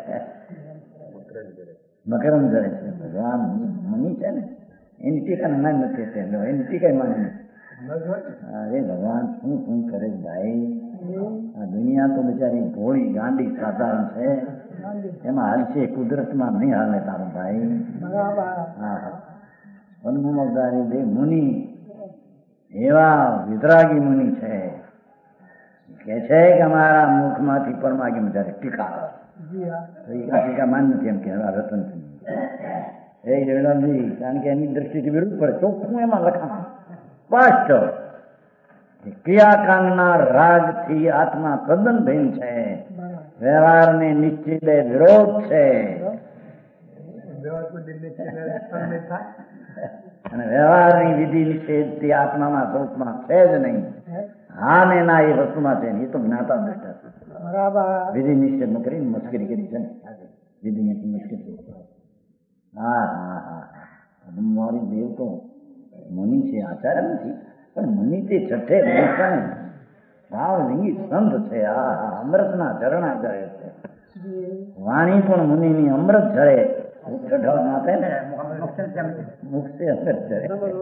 મકરમ ઝરે છે. ભગવાન મુનિ છે ને એની ટીકાનું નામ નથી, એની ટીકા માની. અરે ભગવાન શું શું કરે ભાઈ, આ દુનિયા તો બિચારી ભોળી ગાંડી સાધારણ છે, એમાં હાલશે કુદરતમાં નહીં હાલે તારો ભાઈ. હા, પદ્મધારી દેવ મુનિ એવા વિતરાગી મુનિ છે કે છે કે અમારા મુખમાંથી પરમાગમ જ્યારે ટીકા ટીકા માન નથી એમ કે રતન એ જયરામજી, કારણ કે એની દ્રષ્ટિથી વિરુદ્ધ પડે ચોખ્ખું એમાં લખાણ સ્પષ્ટ ક્રિયાકાંડના રાજથી આત્મા તદ્દન ભિન્ન છે, વ્યવહારને નિશ્ચિત વિરોધ છે અને વ્યવહારની વિધિ નિષેધથી આત્મામાં સ્વરૂપમાં છે જ નહીં. હા ને ના એ વસ્તુમાં છે ને, એ તો જ્ઞાતા દ્રષ્ટા વિધિ નિષેધ ન કરીને મસ્કરી કરી છે ને, વિધિ નિષેધ મુશ્કેલ. હા હા હા, મારી દેવ તો મુનિ છે, આચાર્ય નથી, પણ મુનિ તે છઠ્ઠે ભાવ લિંગી સંત છે. આ અમૃતના ઝરણા ઝરે છે, વાણી પણ મુનિની અમૃત ઝરે. મુખથી અમૃત ઝરે.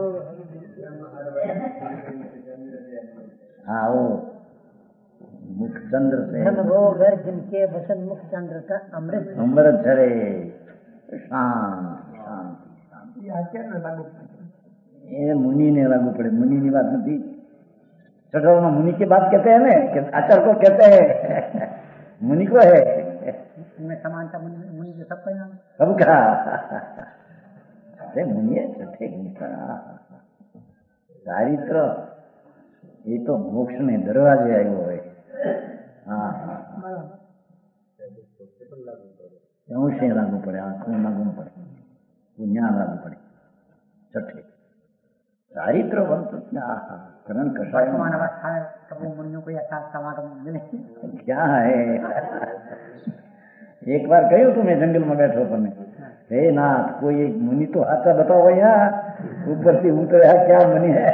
हाँ वो मुखचंद्र से वो घर जिनके वसन मुखचंद्र का अमृत अमृत झरे शांति शांति शांति। ये मुनि ने लागू पड़े, मुनि की बात नहीं। चटोल में मुनि की बात कहते हैं ना, आचार्य को कहते हैं, मुनि को है में समानता मुनि जो सबका नाम सबका। अरे मुनि है छठे चारित्र ये तो मोक्ष ने दरवाजे आयो है। हाँ हाँ, से लागू पड़े, आंखों लागू पड़े, पुण्या लागू पड़े। छठे चारित्र वंश करण कषाय मुनियों को यथार्थ समागम मिले क्या है। एक बार कहूँ तुम्हें जंगल में बैठो तुमने, हे नाथ कोई एक मुनि तो हाथा बताओ भैया, ऊपर से उतरे क्या मुनि है।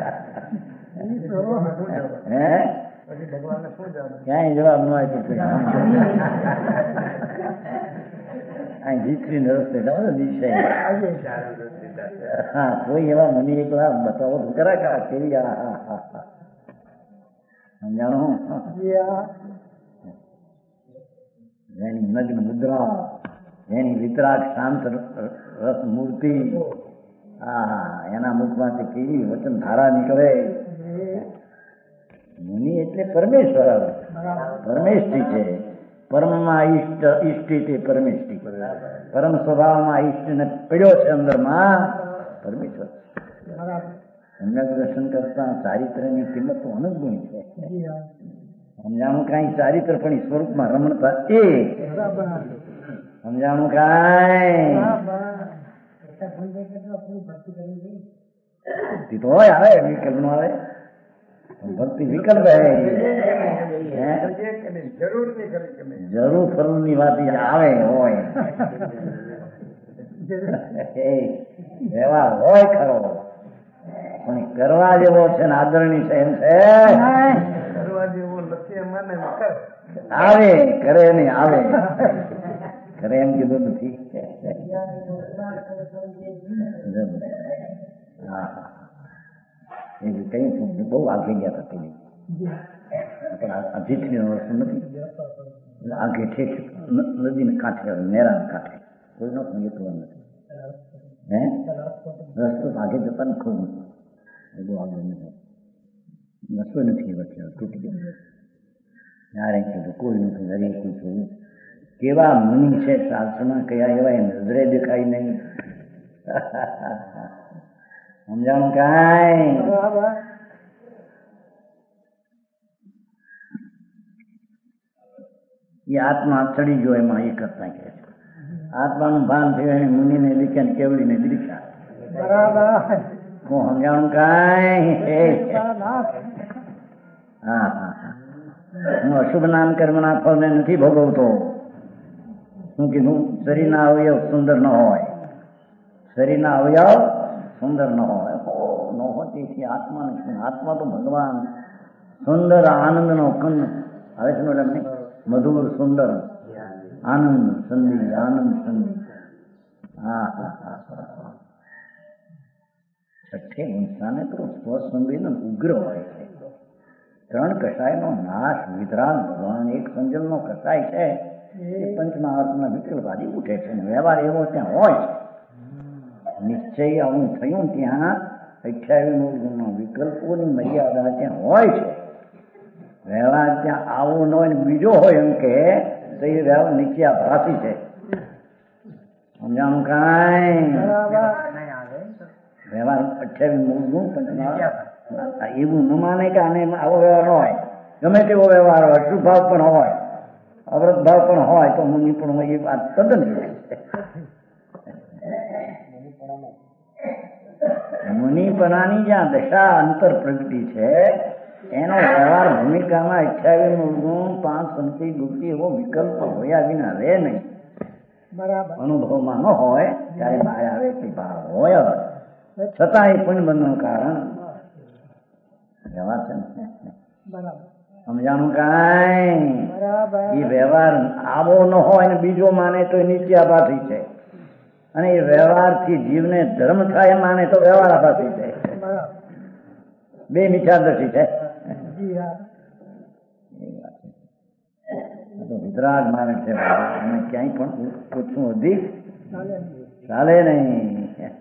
क्या जवाब न आए जीतरी रस्ते दिशा। हाँ कोई एवं मुनि एक बार बताओ तो करा का केवी। समझाणो नग्न मुद्रा एनी वितराग शांत रस मूर्ति एना मुखमांथी केवी वचन धारा निकळे। मुनि एटले परमेश्वर, परमेष्ठी छे। परमમાં ઈષ્ટ ઈષ્ટી તે પરમેષ્ઠી, પરમ સ્વભાવમાં ઈષ્ટને પડ્યો છે અંદરમાં પરમેશ્વર। सम्यक दर्शन करता चारित्र्यની કિંમત તો અનંતગુણી છે। સમજાણું કાંઈ ચારિત્ર પણ સ્વરૂપમાં રમણતા એ સમજાણું કાંઈ તો આવે વિકલ્પ નો આવે। ભક્તિ વિકલ્પ હે જરૂર ફરવું ની વાત આવે હોય વ્યવહાર હોય ખરો પણ કરવા જેવો છે ને આદરણી છે એમ છે આવે કરે ને આવે કરે એમ કીધું નથી। હા કઈ બહુ આગે ગયા હતા પેલી પણ અજીતની વસ્તુ નથી આગે ઠેઠ નદીને કાંઠે નેરાને કાંઠે કોઈનો સંગીતવા નથી હે રસ્તો આગે જતા ને ખૂબ બહુ આગળ નથી રસ્તો નથી વચ્ચે તૂટી ગયો યારે કીધું કોઈ નથી દરેક કોઈ થયું કેવા મુનિ છે શાસ્ત્રમાં કયા એવા એ નજરે દેખાય નહીં। સમજાણું કાંઈ એ આત્મા ચડી ગયો એમાં એ કરતા કહે છે આત્માનું ભાન થયું એને મુનિને દીକ୍ଷା ને કેવડીને દીક્ષા હું સમજાણું કાંઈ। હા હા હું અશુભ નામ કર્મના ફળને નથી ભોગવતો, શું કીધું? શરીરના અવયવ સુંદર ન હોય, શરીરના અવયવ સુંદર ન હોય, ન હોય તેથી આત્મા નથી. આત્મા તો ભગવાન સુંદર આનંદનો કંદ આવે છે ને, મધુર સુંદર આનંદ સંધિ, આનંદ સંધિ. હા હા હા. છઠ્ઠે ઇન્સાને તો સ્વસંવેદન ઉગ્ર હોય છે. ત્રણ કષાયનો નાશ વિતરાગ ભગવાન એક સંજમનો કષાય છે એ પંચમહાર્થના વિકલ્પાદી ઉઠે છે. વ્યવહાર એવો ત્યાં હોય છે. નિશ્ચય આવું થયું ત્યાં 28 ગુણનો વિકલ્પોની મર્યાદા ત્યાં હોય છે. વ્યવહાર ત્યાં આવો ન હોય બીજો હોય એમ કે તો એ વ્યવહાર નીચે ભાષી છે. સમજાણું? કાંઈ વ્યવહાર 28 ગુણ એવું ન માને કે આને આવો વ્યવહાર ન હોય. ગમે તેવો વ્યવહાર હોય, શુભ ભાવ પણ હોય, અવૃત ભાવ પણ હોય તો મુનિ પણ હોય. એ વાત તદ્દન મુનિપણાની જ્યાં દશા અંતર પ્રગતિ છે એનો વ્યવહાર ભૂમિકામાં 28 ગુણ 5 સંતિ ગુપ્તિ એવો વિકલ્પ હોયા વિના રહે નહીં. બરાબર. અનુભવમાં ન હોય ત્યારે બહાર આવે તે ભાવ હોય, છતાં એ પુણ્ય બંધનું કારણ વ્યવહાર છે ને. બરાબર. સમજાણું? કાંઈ એ વ્યવહાર આવો ન હોય ને બીજો માને તો નીચે આભાસી છે, અને એ વ્યવહારથી જીવને ધર્મ થાય માને તો વ્યવહાર આભાસી છે. બે મિથ્યાદર્શી છે. વિતરાગ માને છે અને ક્યાંય પણ પૂછવું અધિક ચાલે નહીં.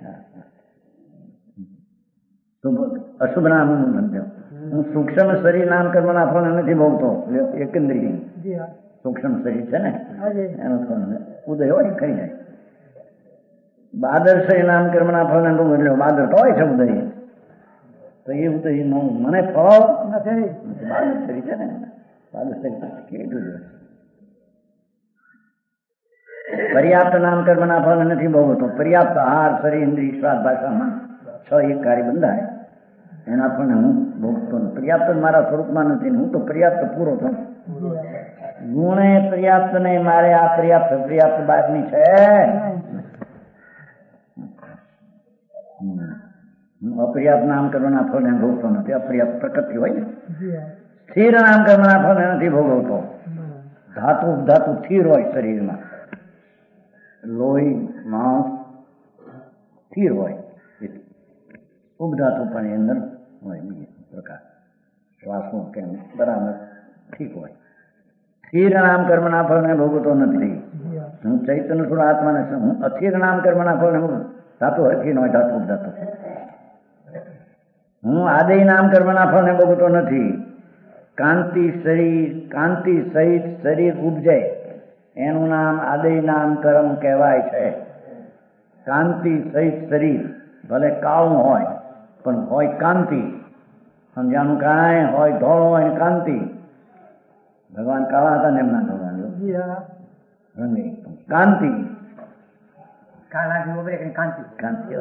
અશુભ નામ હું સૂક્ષ્મ શરીર નામ કર્મના ફળને નથી ભોગતો. એકંદરી સૂક્ષ્મ શરીર છે ને એનો ઉદય હોય ખાઈ જાય. બાદર શરીર નામ કર્મના ફળને ભોગ એટલે બાદર તો હોય છે ઉદય, તો એ ઉદય મને ફળ નથી. બાદર શરીર છે ને, બાદર શરીર કેટલું પર્યાપ્ત નામ કર્મના ફળ નથી ભોગવતો. પર્યાપ્ત આહાર શરીર ઇન્દ્રિય શ્વાસ ભાષામાં 6 એક કાર્ય બંધાય એના પણ હું ભોગતો નથી. પર્યાપ્ત મારા સ્વરૂપમાં નથી. હું તો પર્યાપ્ત પૂરો છું. ગુણે પર્યાપ્ત નહીં, મારે આ પર્યાપ્ત પર્યાપ્ત બાદની છે. અપર્યાપ્ત નામ કરવાના ફળને ભોગતો નથી. અપર્યાપ્ત પ્રકૃતિ હોય ને, સ્થિર નામ કરવાના ફળને નથી ભોગવતો. ધાતુ ધાતુ સ્થિર હોય શરીરમાં, લોહી માંસ સ્થિર હોય, ઉપધાતુ પણ એ અંદર હોય બીજા પ્રકાર, શ્વાસો કેમ બરાબર ઠીક હોય. સ્થિર નામ કર્મના ફળને ભોગવતો નથી. હું ચૈતન્ય સ્વરૂપ આત્માને છું. હું અસ્થિર નામ કર્મના ફળને ધાતુ હરખી ન હોય, ધાતુ ઉપધાતુ. હું આદિ નામ કર્મના ફળને ભોગવતો નથી. કાંતિ સહિત શરીર ઉપજે એનું નામ આદિ નામ કર્મ કહેવાય છે. કાંતિ સહિત શરીર ભલે કાળું હોય પણ હોય કાંતિ. સમજાણું? કાંઈ હોય ધોળો હોય કાંતિ. ભગવાન કાળા હતા ને એમના ભગવાન રંગે કાંતિ. કાંતિ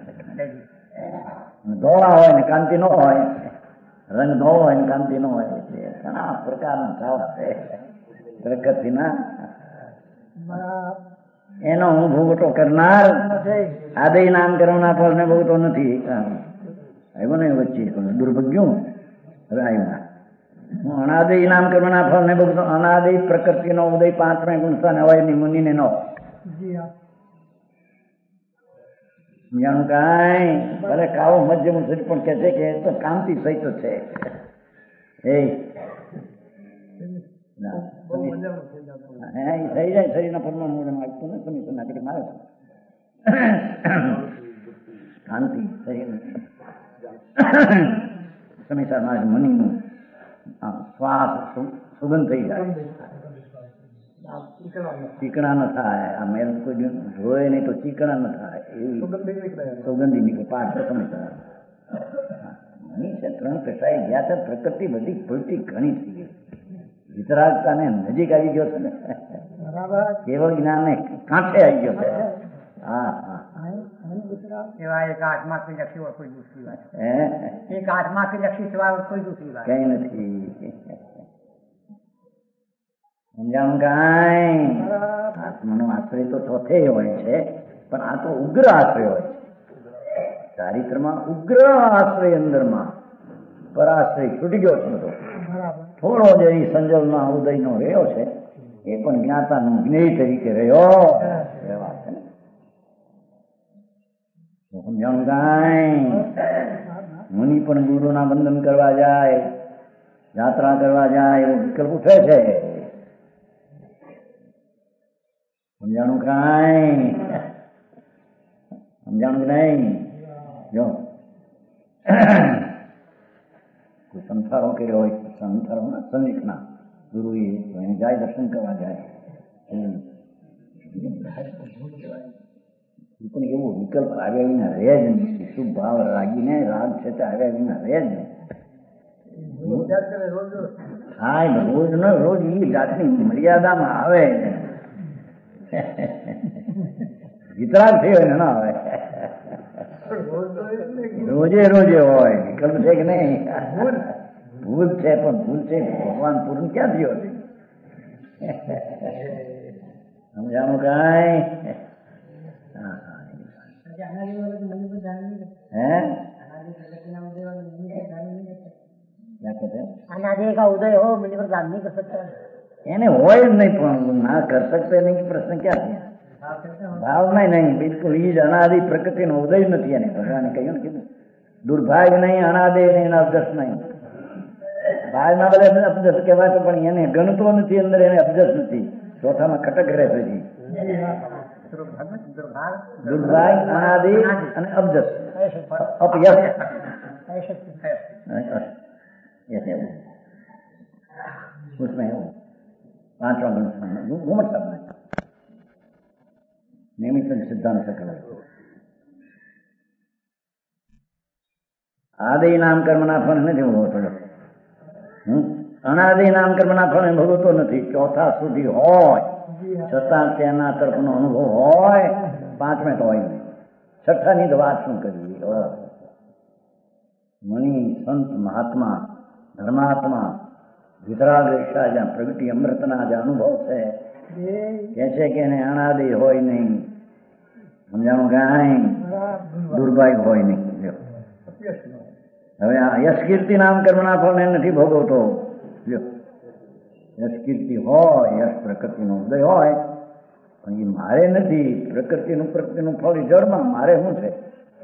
ધોળા હોય ને કાંતિ ન હોય, રંગ ધોળો હોય ને કાંતિ ન હોય. ઘણા પ્રકારના થવા છે પ્રકૃતિના. એનો હું ભોગવટો કરનાર આદિ નામ કર્મના ફળને ભોગવતો નથી. આવ્યો ને વચ્ચે દુર્ભાગ્યું હવે આવ્યું. હું અનાદિ નામ કર્મના ફળને ભોગવતો. અનાદિ પ્રકૃતિનો ઉદય 5 ગુણસ્થાન હોય ની મુનિને ન હોય. જાણું? કાંઈ ભલે કાવો મધ્યમ શરીર પણ કે છે કે તો કાંતિ સહિત છે. થઈ જાય શરીરના પરમાણુ આવતું ને સમીકરણ નાખી મારે શાંતિ શરીર સમીસાર મારે મનીનું શ્વાસ સુગંધ થઈ જાય, ચીકણા ન થાય. આ મેલ કોઈ જોયે નહીં તો ચીકણા ન થાય એવી સુગંધી નીકળે. પાઠ સમીસાર મની છે 3 કસાઈ ગયા છે. પ્રકૃતિ બધી પલટી ઘણી થઈ ગઈ. વિતરાગતાને નજીક આવી ગયો છે ને, કેવળ જ્ઞાનને કાંઠે આવી ગયો છે. હા હા. એક આત્માથી લક્ષી હોય કોઈ દૂસરી વાત. એક આત્માથી લક્ષી સિવાય કોઈ દૂસરી વાત કઈ નથી. સમજાણું કાંઈ? આત્માનો આશ્રય તો ચોથે હોય છે, પણ આ તો ઉગ્ર આશ્રય હોય છે. ચારિત્રમાં ઉગ્ર આશ્રય અંદરમાં, પરાશ્રય છૂટી ગયો છે બધો. થોડો જે સંજલના ઉદયનો રહ્યો છે એ પણ જ્ઞાતાનું જ્ઞેય તરીકે રહ્યો રહેવા છે ને. સમજાણું કાંઈ? મુનિ પણ ગુરુના બંધન કરવા જાય, યાત્રા કરવા જાય એવો વિકલ્પ ઉઠે છે. સમજાણું કાંઈ? સમજાણું કે નહીં? જો કોઈ સંસારો કર્યો હોય, સંસારોના સૈનિકના ગુરુ એને જાય, દર્શન કરવા જાય, પણ એવો વિકલ્પ આવ્યા વિના રહે જ નહીં. શુભ ભાવ રાગીને રાગ છે તે આવ્યા વિના રહે જ નહીં. હા, રોજ ન રોજ એ જાતની મર્યાદામાં આવે. વિતરાગ થયો ને ના આવે, રોજે રોજે હોય. વિકલ્પ છે કે નહીં? ભૂલ છે, પણ ભૂલ છે ભગવાન પૂર્ણ ક્યાં થયો છે? સમજાણું કાંઈ? એને હોય જ નહીં, પણ ના કર सकते નહીં. પ્રશ્ન ક્યાં છે? ભાવના નહીં, બિલકુલ. એ જ અનાદિ પ્રકૃતિનો ઉદય નથી. એને ભગવાને કહ્યું ને, કીધું દુર્ભાગ્ય નહીં, અનાદિ નહીં, અબજસ નહીં. ભાગના બધા અબજસ કહેવાય, પણ એને ગણતો નથી અંદર, એને અબજસ નથી. ચોથામાં ખટક રહે છે. દુર્ભાગ, અનાદિ અને અબજસ. અપયશ उसमें है वो 5वां गण घूमट करना है नियमित सिद्धांत सकल आदि नाम कर्मना फल नहीं भोगवतो अनादि नाम कर्मना फल भोगवतो नहीं. चौथा સુધી હોય છતાં તેના તરફનો અનુભવ હોય, 5મે તો હોય નહીં. છઠ્ઠાની તો વાત શું કરવી? મુનિ, સંત, મહાત્મા, ધર્માત્મા, વિતરાગ રેખા જ્યાં પ્રગતિ અમૃતના જે અનુભવ છે કે છે કે એને અનાદિ હોય નહીં. સમજાણું કાંઈ? દુર્ભાગ્ય હોય નહીં. હવે આ યશ કીર્તિ નામ કર્મના ફળને નથી ભોગવતો. યશ કીર્તિ હોય, યશ પ્રકૃતિનો ઉદય હોય, પણ એ મારે નથી. પ્રકૃતિનું ફળ એ જળમાં, મારે શું છે?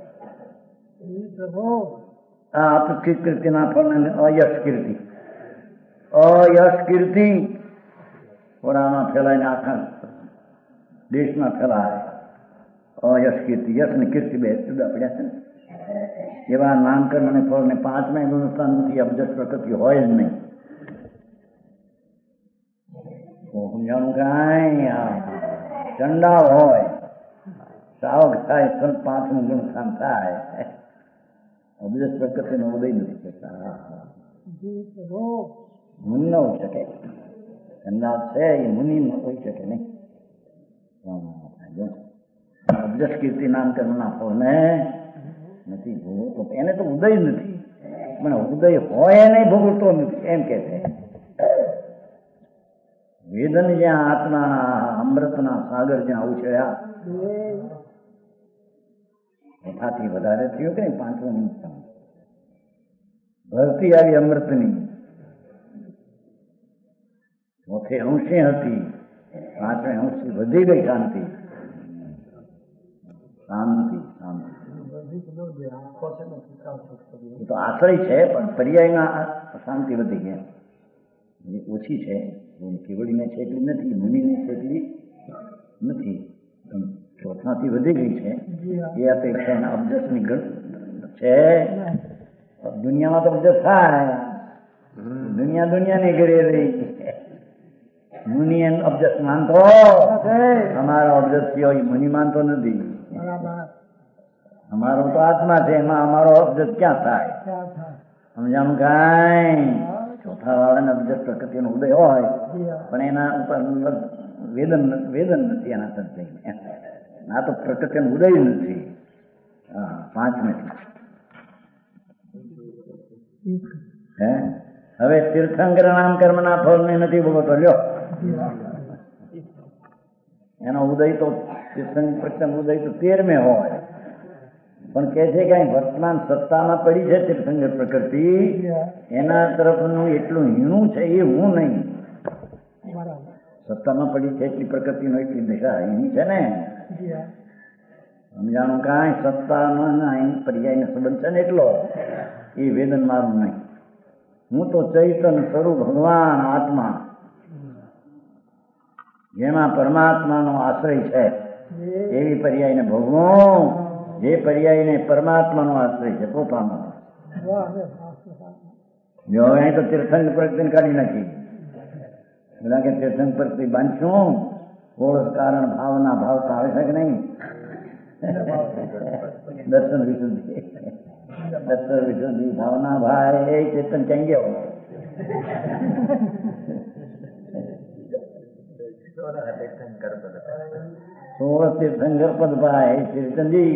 આ અપકૃત કીર્તિના ફળને અયશ કીર્તિ. અયશ કીર્તિ વડામાં ફેલાઈને આખા દેશમાં ફેલાય. અયશ કીર્તિ, યશ ને કીર્તિ બે જુદા પડ્યા છે ને. એવા નામકર્મ અને ફળને 5મે ગુણસ્થાન નથી. અબજસ પ્રકૃતિ હોય જ નહીં. સમજાણું કાંઈ? ચંડાળ હોય, સાવક થાય, સંત 5મું ગુણસ્થાન થાય. અબજસ પ્રકૃતિનો ઉદય નથી કરતા. મુનિ ન હોઈ શકે. ચંડાળ છે એ મુનિ ન હોઈ શકે નહીં. અબજસ કીર્તિ નામ કર્મના ફળને નથી ભોગવતો. એને તો ઉદય નથી, પણ ઉદય હોય એને ભોગવતો નથી એમ કે છે. વેદન જ્યાં આત્માના અમૃતના સાગર જ્યાં ઉછળ્યા, એનાથી વધારે થયું કે 5મું ગુણસ્થાન ભરતી આવી અમૃતની. ચોથે અંશે હતી, 5મે અંશથી વધી ગઈ શાંતિ. શાંતિ શાંતિ એ તો આશ્રય છે, પણ પર્યાયમાં શાંતિ વધી ગઈ. ઓછી છે. કેવડીને છે એટલી નથી, મુનિને છે એટલી નથી. ચોથાથી વધી ગઈ છે. એ અપેક્ષા એના અબજસની છે. દુનિયામાં તો અબજસ થાય, દુનિયાની ઘરે રહી. મુનિ અબજસ માનતો, અમારો અબજસ થયો એ મુનિ માનતો નથી. અમારો તો આત્મા છે, એમાં અમારો અબજસ ક્યાં થાય? સમજાણું કાંઈ? ચોથા વાળાને અબજસ પ્રકૃતિનો ઉદય હોય, પણ એના ઉપર વેદન નથી. એના તરફ ના તો પ્રકૃતિનો ઉદય નથી. 5મે હવે તીર્થંકર નામ કર્મના ફળને નથી ભોગવતો. લ્યો એનો ઉદય તો તીર્થંકર પ્રકૃતિનો ઉદય તો 13 હોય, પણ કે છે કે વર્તમાન સત્તામાં પડી છે તીર્થંકર પ્રકૃતિ, એના તરફનું એટલું હીણું છે એ હું નહીં. સત્તામાં પડી છે એટલી પ્રકૃતિનો એટલી દિશા હીણી છે ને. સમજાણું? કાંઈ સત્તામાં પર્યાયનો સંબંધ છે ને એટલો એ વેદન મારું નહીં. હું તો ચૈતન સ્વરૂપ ભગવાન આત્મા, જેમાં પરમાત્માનો આશ્રય છે એવી પર્યાયને ભોગવું, જે પર્યાયને પરમાત્માનો આશ્રય છે પોતાનો. જો અહીં તો તીર્થંકર પ્રકૃતિને કાઢી નાખી. બધા કે તીર્થંકર પ્રકૃતિ બાંધશું, ઓળખ કારણ ભાવના ભાવ તો આવે છે કે નહીં? દર્શન વિશુદ્ધિ, દર્શન વિશુદ્ધિ ભાવના ભાઈ એ ચેતન ક્યાં ગયો? સોળ તીર્થંકર પદ ભાઈ ચેતનજી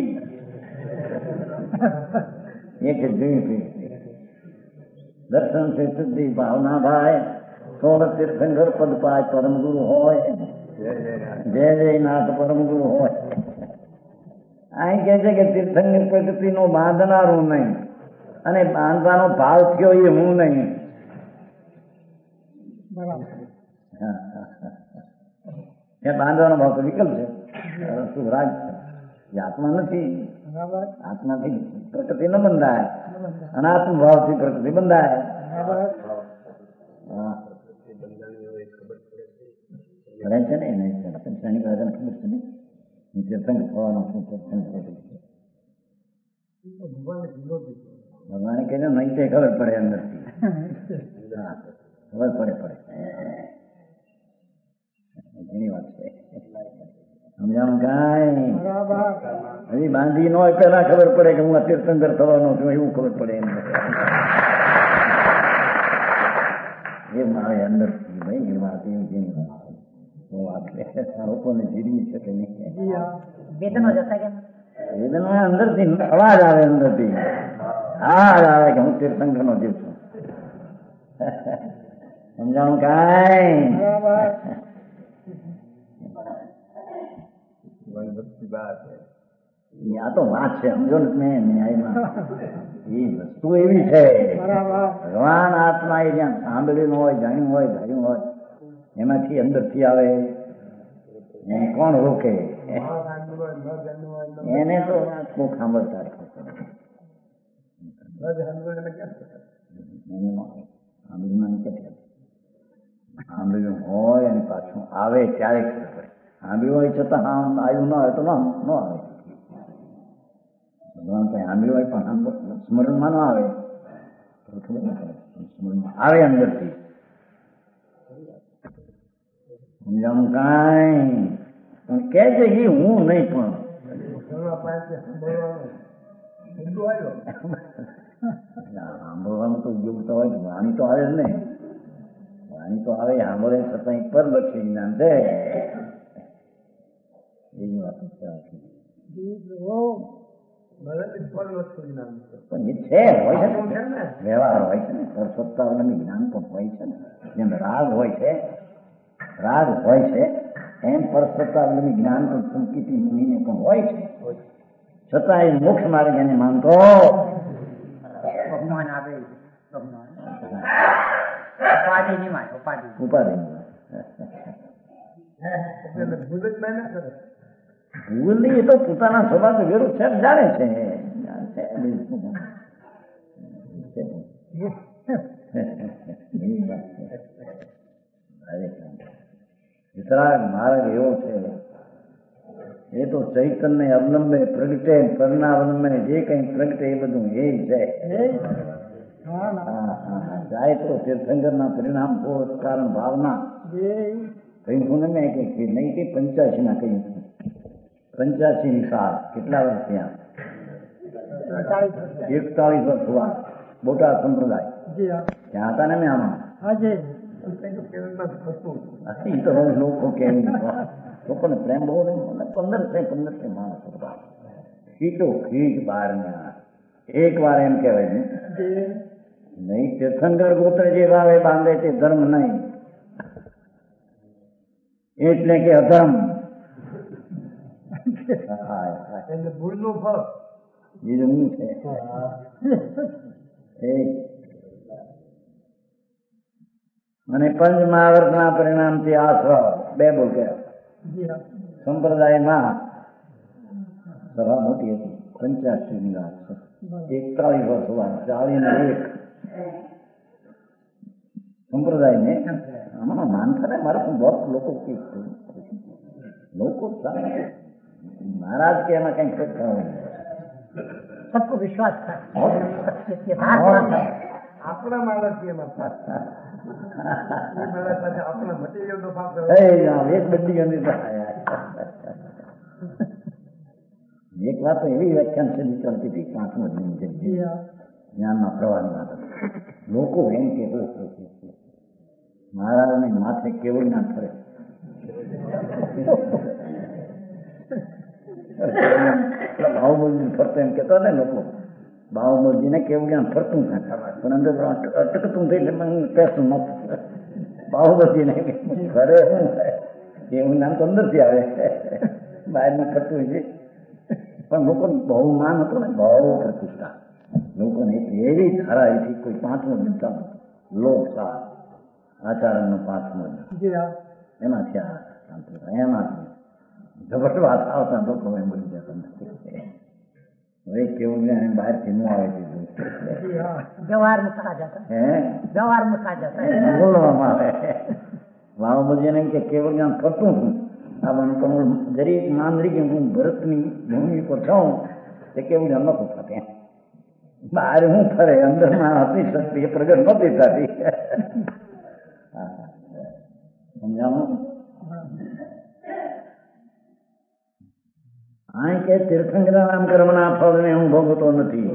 એક જોયું. દર્શન से શુદ્ધિ ભાવના ભાઈ 16 તીર્થંકર પદ પાય પરમ ગુરુ હોય. જય જયનાથ પરમ ગુરુ હોય. અહીં કે છે કે તીર્થંકર પ્રકૃતિનો બાંધનારું નહીં, અને બાંધવાનો ભાવ થયો એ હું નહીં. એ બાંધવાનો ભાવ તો વિકલ્પ છે, રાજ છે. એ આત્મા નથી. આત્માથી પ્રકૃતિ ન બંધાય, અનાત્મ ભાવથી પ્રકૃતિ બંધાય. ભણે છે ને એને શૈક્ષણિક રાજાને ખબર છે ને હું તીર્થંકર થવાનો છું. ભગવાને કહે છે નહીં તે ખબર પડે અંદરથી. ખબર પડે ઘણી વાત છે. સમજાણું? કાંઈ હજી બાંધી ન હોય પેલા ખબર પડે કે હું આ તીર્થંકર થવાનો છું, એવું ખબર પડે એમ. એ મારે અંદરથી ભાઈ એ વાત એવી જેની વાત લોકોને જીરવી છે કે નહીં. વેદનો અંદરથી અવાજ આવે, અંદરથી આવે કે હું તીર્થંકર નો જીવ છું. સમજાણું? કાંઈ આ તો વાત છે, સમજો ને તમે ન્યાયમાં. એ વસ્તુ એવી છે, ભગવાન આત્મા એ જ્યાં સાંભળેલું હોય, જાણ્યું હોય, ધાર્યું હોય, એમાંથી અંદરથી આવે. એને કોણ રોકે? એને તો કોક સાંભળતા સાંભળ્યું હોય અને પાછું આવે ત્યારે ખબર પડે. સાંભળ્યું હોય છતાં આવ્યું ન આવે તો ન આવે. ભગવાન કઈ સાંભળ્યું હોય પણ સ્મરણમાં ન આવે તો ખબર ન પડે. સ્મરણમાં આવે અંદરથી. સમજાણું? કાંઈ પણ કે છે એ હું નહીં, પણ સાંભળવાનું તો યોગ્યતા હોય. વાણી તો આવે જ ને, વાણી તો આવે, સાંભળે છતાં પરલક્ષી જ્ઞાન છે. એવી વાત પણ એ છે, હોય છે ને, વ્યવહાર હોય છે ને, પરસત્તાવલંબી જ્ઞાન પણ હોય છે ને. જેમ રાગ હોય છે, એમ પરસત્તાવલંબી જ્ઞાન પણ સંકિતિ મુનિને પણ હોય છે. છતાં એ મોક્ષ માર્ગ એને માનતો ઉપાધિ ભૂલની એ તો પોતાના સ્વભાવ વિરુદ્ધ છે, જાણે છે. વિતરાગ માર્ગ એવો છે, એ તો ચૈતન્ય અવલંબે પ્રગટે, પરનાવલંબે જે કઈ પ્રગટે એ બધું એ છે. જાય તો તીર્થંકર ના પરિણામ કારણ ભાવના કહ્યું ને મેં કઈ નહીં કે 85 ના કહ્યું. 85 ની સાલ કેટલા વર્ષ ત્યાં? 41 વર્ષ થવા. બોટાદ સંપ્રદાય ત્યાં હતા ને મેં આમાં. તો લોકો કેમ લોકોને પ્રેમ બહુ નહીં. 15 માણસો ખીચો ખીચ બહાર ના. એક વાર એમ કહેવાય ને નહીં તીર્થંકર ગોત્ર જે ભાવે બાંધે તે ધર્મ નહીં. એટલે કે અધર્મ. એટલે ભૂલનું ફળ બીજું શું છે? અને પંચ મહાવર્તના પરિણામથી આશ્રવ બે બોલ ગયા. સંપ્રદાયમાં સભા મોટી હતી, 85 41 વર્ષ હોવા 41 સંપ્રદાયને આમાં માનતા ને મારે પણ બહુ લોકો મહારાજ કે એમાં કઈ ખોટ થવાનું सबको विश्वास था अपना मानस के अपना मटेरियल નો ભાગ એક બધી એક વાત તો એવી વ્યાખ્યાન છે નીકળતી હતી 5મો જ્ઞાનના પ્રવાહની વાત. લોકો એમ કે મહારાજને માથે કેવું ના ફરે, બાહુબલી ફરતો એમ કેતો ને લોકો, બાહુબલીને કેવું જ્ઞાન ફરતું થાય પણ અંદર અટકતું થઈ એટલે મને પેસું નતું. બાહુબલીને ફરે એવું નામ તો અંદરથી આવે, બહારના ફરતું છે. પણ લોકોને બહુ માન હતું ને, બહુ પ્રતિષ્ઠા. લોકોને એવી ધારા હતી, કોઈ 5મો દિન લોકસા આચાર્યનો 5મો એમાંથી એમાંથી જબરદસ્ત વાત આવતા લોકો એમ બોલી જતા. હવે કેવું ને બહારથી ન આવે બોલવામાં આવે. બાહુબલીને એમ કે કેવળ જ્ઞાન ફરતું હતું. પણ જરીક માંદરી કે હું ભરતની ભૂમિ પર જાઉં તે કેવું જ્ઞાન નતું થતું. બહાર હું ફરે, અંદરમાં હતી શક્તિ એ પ્રગટ નહોતી થતી. સમજાણું? આ કે તીર્થંકર નામ કર્મના ફળને હું ભોગવતો નથી.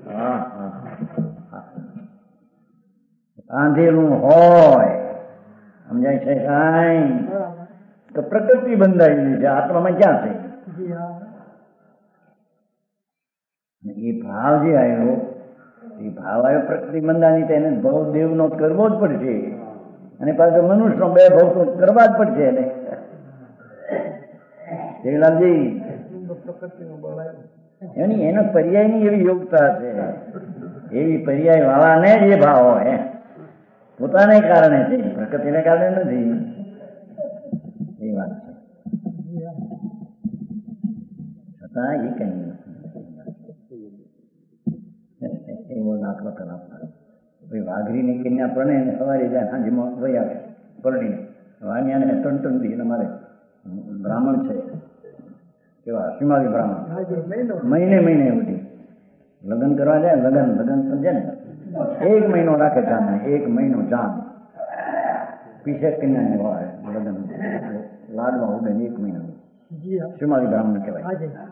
આંધેલું હોય સમજાય છે કાંઈ તો પ્રકૃતિ બંધાયેલી છે, આત્મામાં ક્યાં છે? એ ભાવ જે આવ્યો, એ ભાવ આવ્યો પ્રકૃતિ બંધાની, એને ભવ દેવનો કરવો જ પડશે, અને પાછો મનુષ્યનો 2 ભવ તો કરવા જ પડશે એને. જયલાલજી એનો પર્યાયની એવી યોગતા છે, એવી પર્યાય વાળાને જ એ ભાવ હોય, પોતાને કારણે છે, પ્રકૃતિને કારણે નથી. એ વાત છે. છતાં એ કઈ એવો દાખલો કરાવતા વાઘરીની કન્યા પરણે સવારે જાય, હાજીમાં વહી આવે પરણીને વાણિયાને ટંટનથી અમારે બ્રાહ્મણ છે કેવા સીમાવી બ્રાહ્મણ, મહિને ઉઠી લગ્ન કરવા જાય. લગ્ન સમજે ને, 1 મહિનો રાખે જાન, 1 મહિનો જાન પીછે કન્યાને હોય લગ્ન લાડવા ઉડે 1 મહિનો. સીમાવી બ્રાહ્મણ કહેવાય.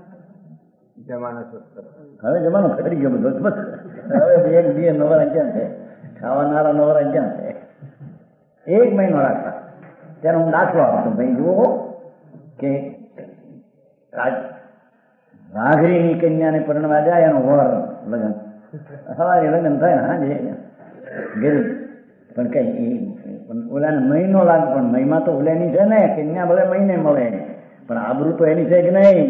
હવે જમાનો ફરી ગયો બધો. બસ હવે 1 દિવસ નવરા ક્યાં છે, ખાવાનારા નવરા ક્યાં છે? 1 મહિનો રાખતા. ત્યારે હું દાખલો આપતો, ભાઈ જુઓ કે વાઘરીની કન્યાને પરણવા જાય એનો વર લગ્ન, સવારે લગ્ન થાય ને હાજે ગેર, પણ કઈ ઓલાને મહિનો લાગે. પણ મહિમા તો ઓલાની છે ને, કન્યા ભલે મહિને મળે પણ આબરૂ તો એની છે કે નહીં?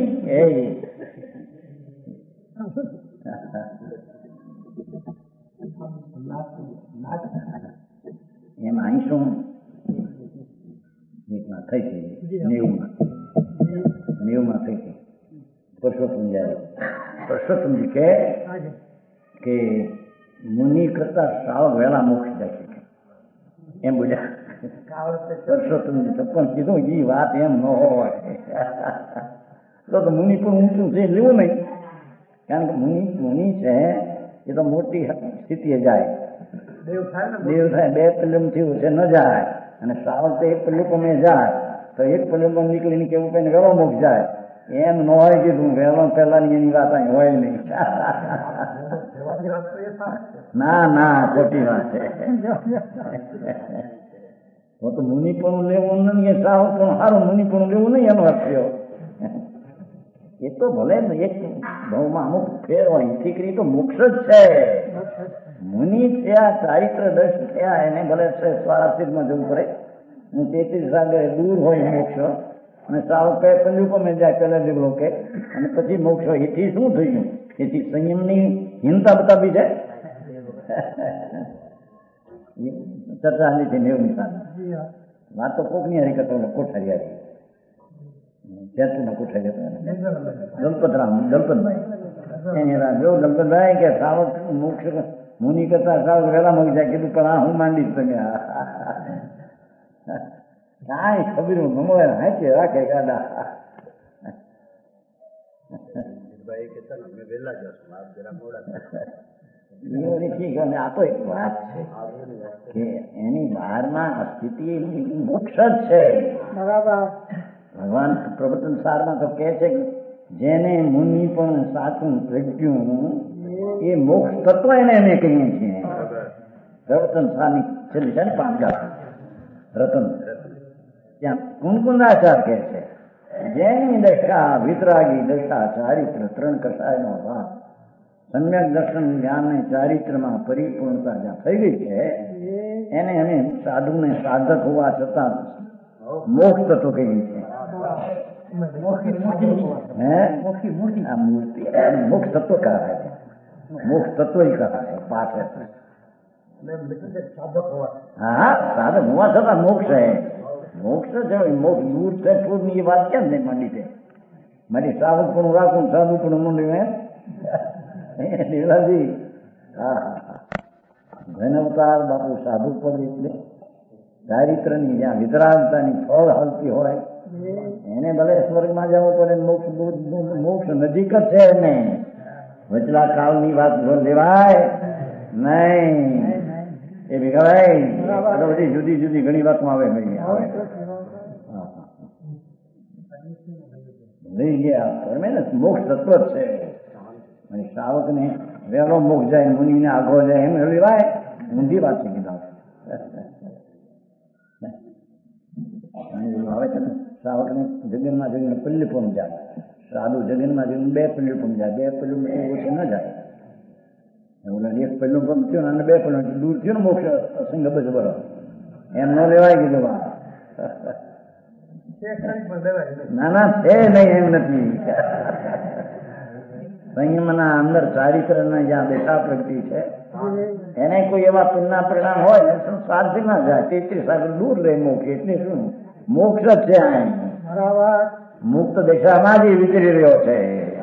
એમ 80 થઈ હતી, 90 થઈ હતી. પરસોત્તમજી કે મુનિ કરતા સાવ વહેલા મોક્ષ જાય છે એમ બોલ્યા. પરસોત્તમજી તો પણ કીધું એ વાત એમ ન હોય, તો મુનિ પણ ઊંચું છે લેવું નહીં. કારણ કે મુનિ છે એ તો મોટી સ્થિતિએ જાય, દેવ થાય 2 પલ્લમ થયું છે ન જાય, અને શ્રાવણ તો 1 પલ્લુપમે જાય તો 1 પલ્લુપમ નીકળીને કેવું કઈ વેલો મોક્ષ જાય. એમ ન હોય કીધું વહેલો પહેલાની એની વાત અહીં હોય નહીં. ના ખોટી વાત છે. તો મુનિ પણ લેવું નહીં, શ્રાવણ પણ સારું, મુનિ પણ લેવું નહીં એનો અર્થ થયો. એ તો ભલે એક ભાવમાં અમુક ફેર હોય, દીકરી તો મોક્ષ જ છે. મુનિ થયા, ચારિત્ર દર્શ થયા, એને ભલે સ્વારાશીમાં જવું પડે, 33 સાગર દૂર હોય મોક્ષ અને શ્રાવક કહે સંયુપમે જાય પેલા જેવલો કે અને પછી મોક્ષ હોય. એથી શું થયું? એથી સંયમની હીનતા બતાવી છે. ચર્ચા નથી 90 સાલ વાત તો કોકની હારી કરતો કોઠારી હારી દલપતભાઈ એની રાત જો દલપતભાઈ કે શ્રાવક મોક્ષ મુનિ કરતા શ્રાવક વહેલા મળી જાય. કીધું પણ હું માંડીશ તમે કાંઈ ખબર નમળે હાંચે રાખે ગાડા. ઠીક. અને આ તો એક વાત છે કે એની બહારમાં સ્થિતિ મોક્ષ જ છે. ભગવાન પ્રવચન સારમાં તો કહે છે કે જેને મુનિ પણ સાચું પ્રગટ્યું એ મોક્ષ તત્વ એને અમે કહીએ છીએ. પ્રવચન સારની છેલ્લી છે ને 5 રતન ત્યાં કુંકુંદાચાર કહે છે જેની દશા વિતરાગી દશા ચારિત્ર 3 કસાયનો ભાગ સમ્યક દર્શન જ્ઞાન ને ચારિત્રમાં પરિપૂર્ણતા જ્યાં થઈ ગઈ છે એને અમે સાધુને સાધક હોવા છતાં મોક્ષ તત્વ કહીએ છીએ. मोक्ष तत्व कहा है, मोक्ष तत्व ही कहा है पाठ है. हाँ साधक हुआ था मोक्ष है. मोक्ष जो मोक्ष दूर से पूर्ण ये बात क्या नहीं मानी थे. मारी साधक पण राखूं साधु पण मंडी में લીલાજી. હા ઘન અવતાર બાપુ સાધુ પદ એટલે ચારિત્રની જ્યાં વિતરાગતાની ફળ હાલતી હોય એને ભલે સ્વર્ગમાં જવું પડે. મોક્ષ નજીક જ છે એને. વચલા કાળની વાત લેવાય નહીં. એ ભેગા બધી જુદી જુદી ઘણી વાતો આવે લઈ ગયા ને. મોક્ષ તત્વ જ છે. અને શ્રાવકને વહેલો મોક્ષ જાય, મુનિને આગો જાય એમ લેવાય. ઊંધી વાત છે કીધા આવે છે ને. શ્રાવકને જગનમાં જઈને પલ્લી પણ જાય, સાધુ જગનમાં જઈને 2 પલ્લી પણ જાય. 2 પલ્લું ઓછું ન જાય. ઓલા 1 પલ્લું પંક્યું અને 2 પલ્લું દૂર થયું ને મોક્ષ અસંગ બરો એમ ન લેવાય કીધું. ના ના છે નહીં એમ નથી. સંયમના અંદર ચારિત્રના જ્યાં દેશા પ્રગતિ છે એને કોઈ એવા પુણ્ય પરિણામ હોય સાધુ ના જાય. 33 સાગર દૂર રહે મોક્ષ. એટલે શું મોક્ષ જ છે. મુક્ત દિશામાં જ વિચરી રહ્યો છે.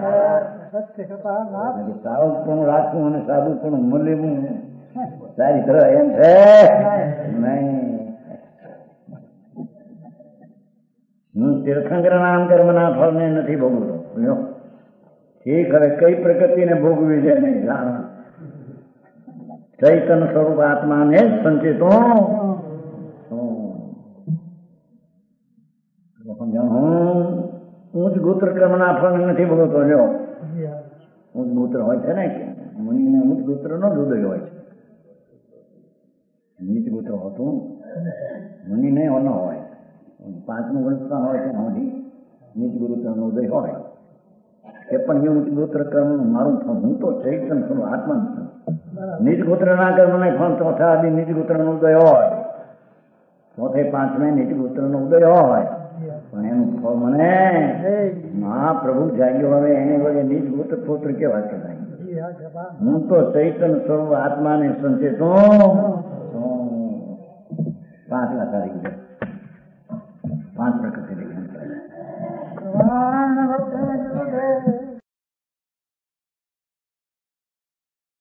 સાવક પણ રાખવું અને સાધુ પણ મળવું ચારિત્ર એમ છે નહીં. તીર્થંકર નામ કર્મના ફળને નથી ભોગવતો. ઠીક. હવે કઈ પ્રકૃતિને ભોગવી છે નહીં જાણ. ચૈતન્ય સ્વરૂપ આત્માને જ સંચિતો ઊંચ ગોત્ર કર્મના ફળ નથી ભોગવતો. લ્યો ઊંચ ગોત્ર હોય છે ને કે મુનિને ઊંચ ગોત્ર નો હૃદય હોય છે. નીચ ગોત્ર હોતું મુનિને ન હોય. 5મું ગણસ્થાન હોય છે નીચ ગોત્રનો ઉદય હોય. એ પણ એ ઊંચ ગોત્ર કર્મ મારું ફળ. હું તો ચૈતન્ય સ્વરૂપ આત્મા છું. નીચ ગોત્ર ના કર્મ ને ફળ ચોથા આદિ નીચ ગોત્ર નો ઉદય હોય. ચોથે 5મે નીચ ગોત્ર નો ઉદય હોય. પણ એનું ફળ મને મહાપ્રભુ જાગ્યો. હવે એને વડે નીચ ગોત્ર પુત્ર કેવા કહેવાય. હું તો ચૈતન્ય સ્વરૂપ આત્માને સંચેતો 5 લાખ આવી ગયા. 5 પ્રકૃતિ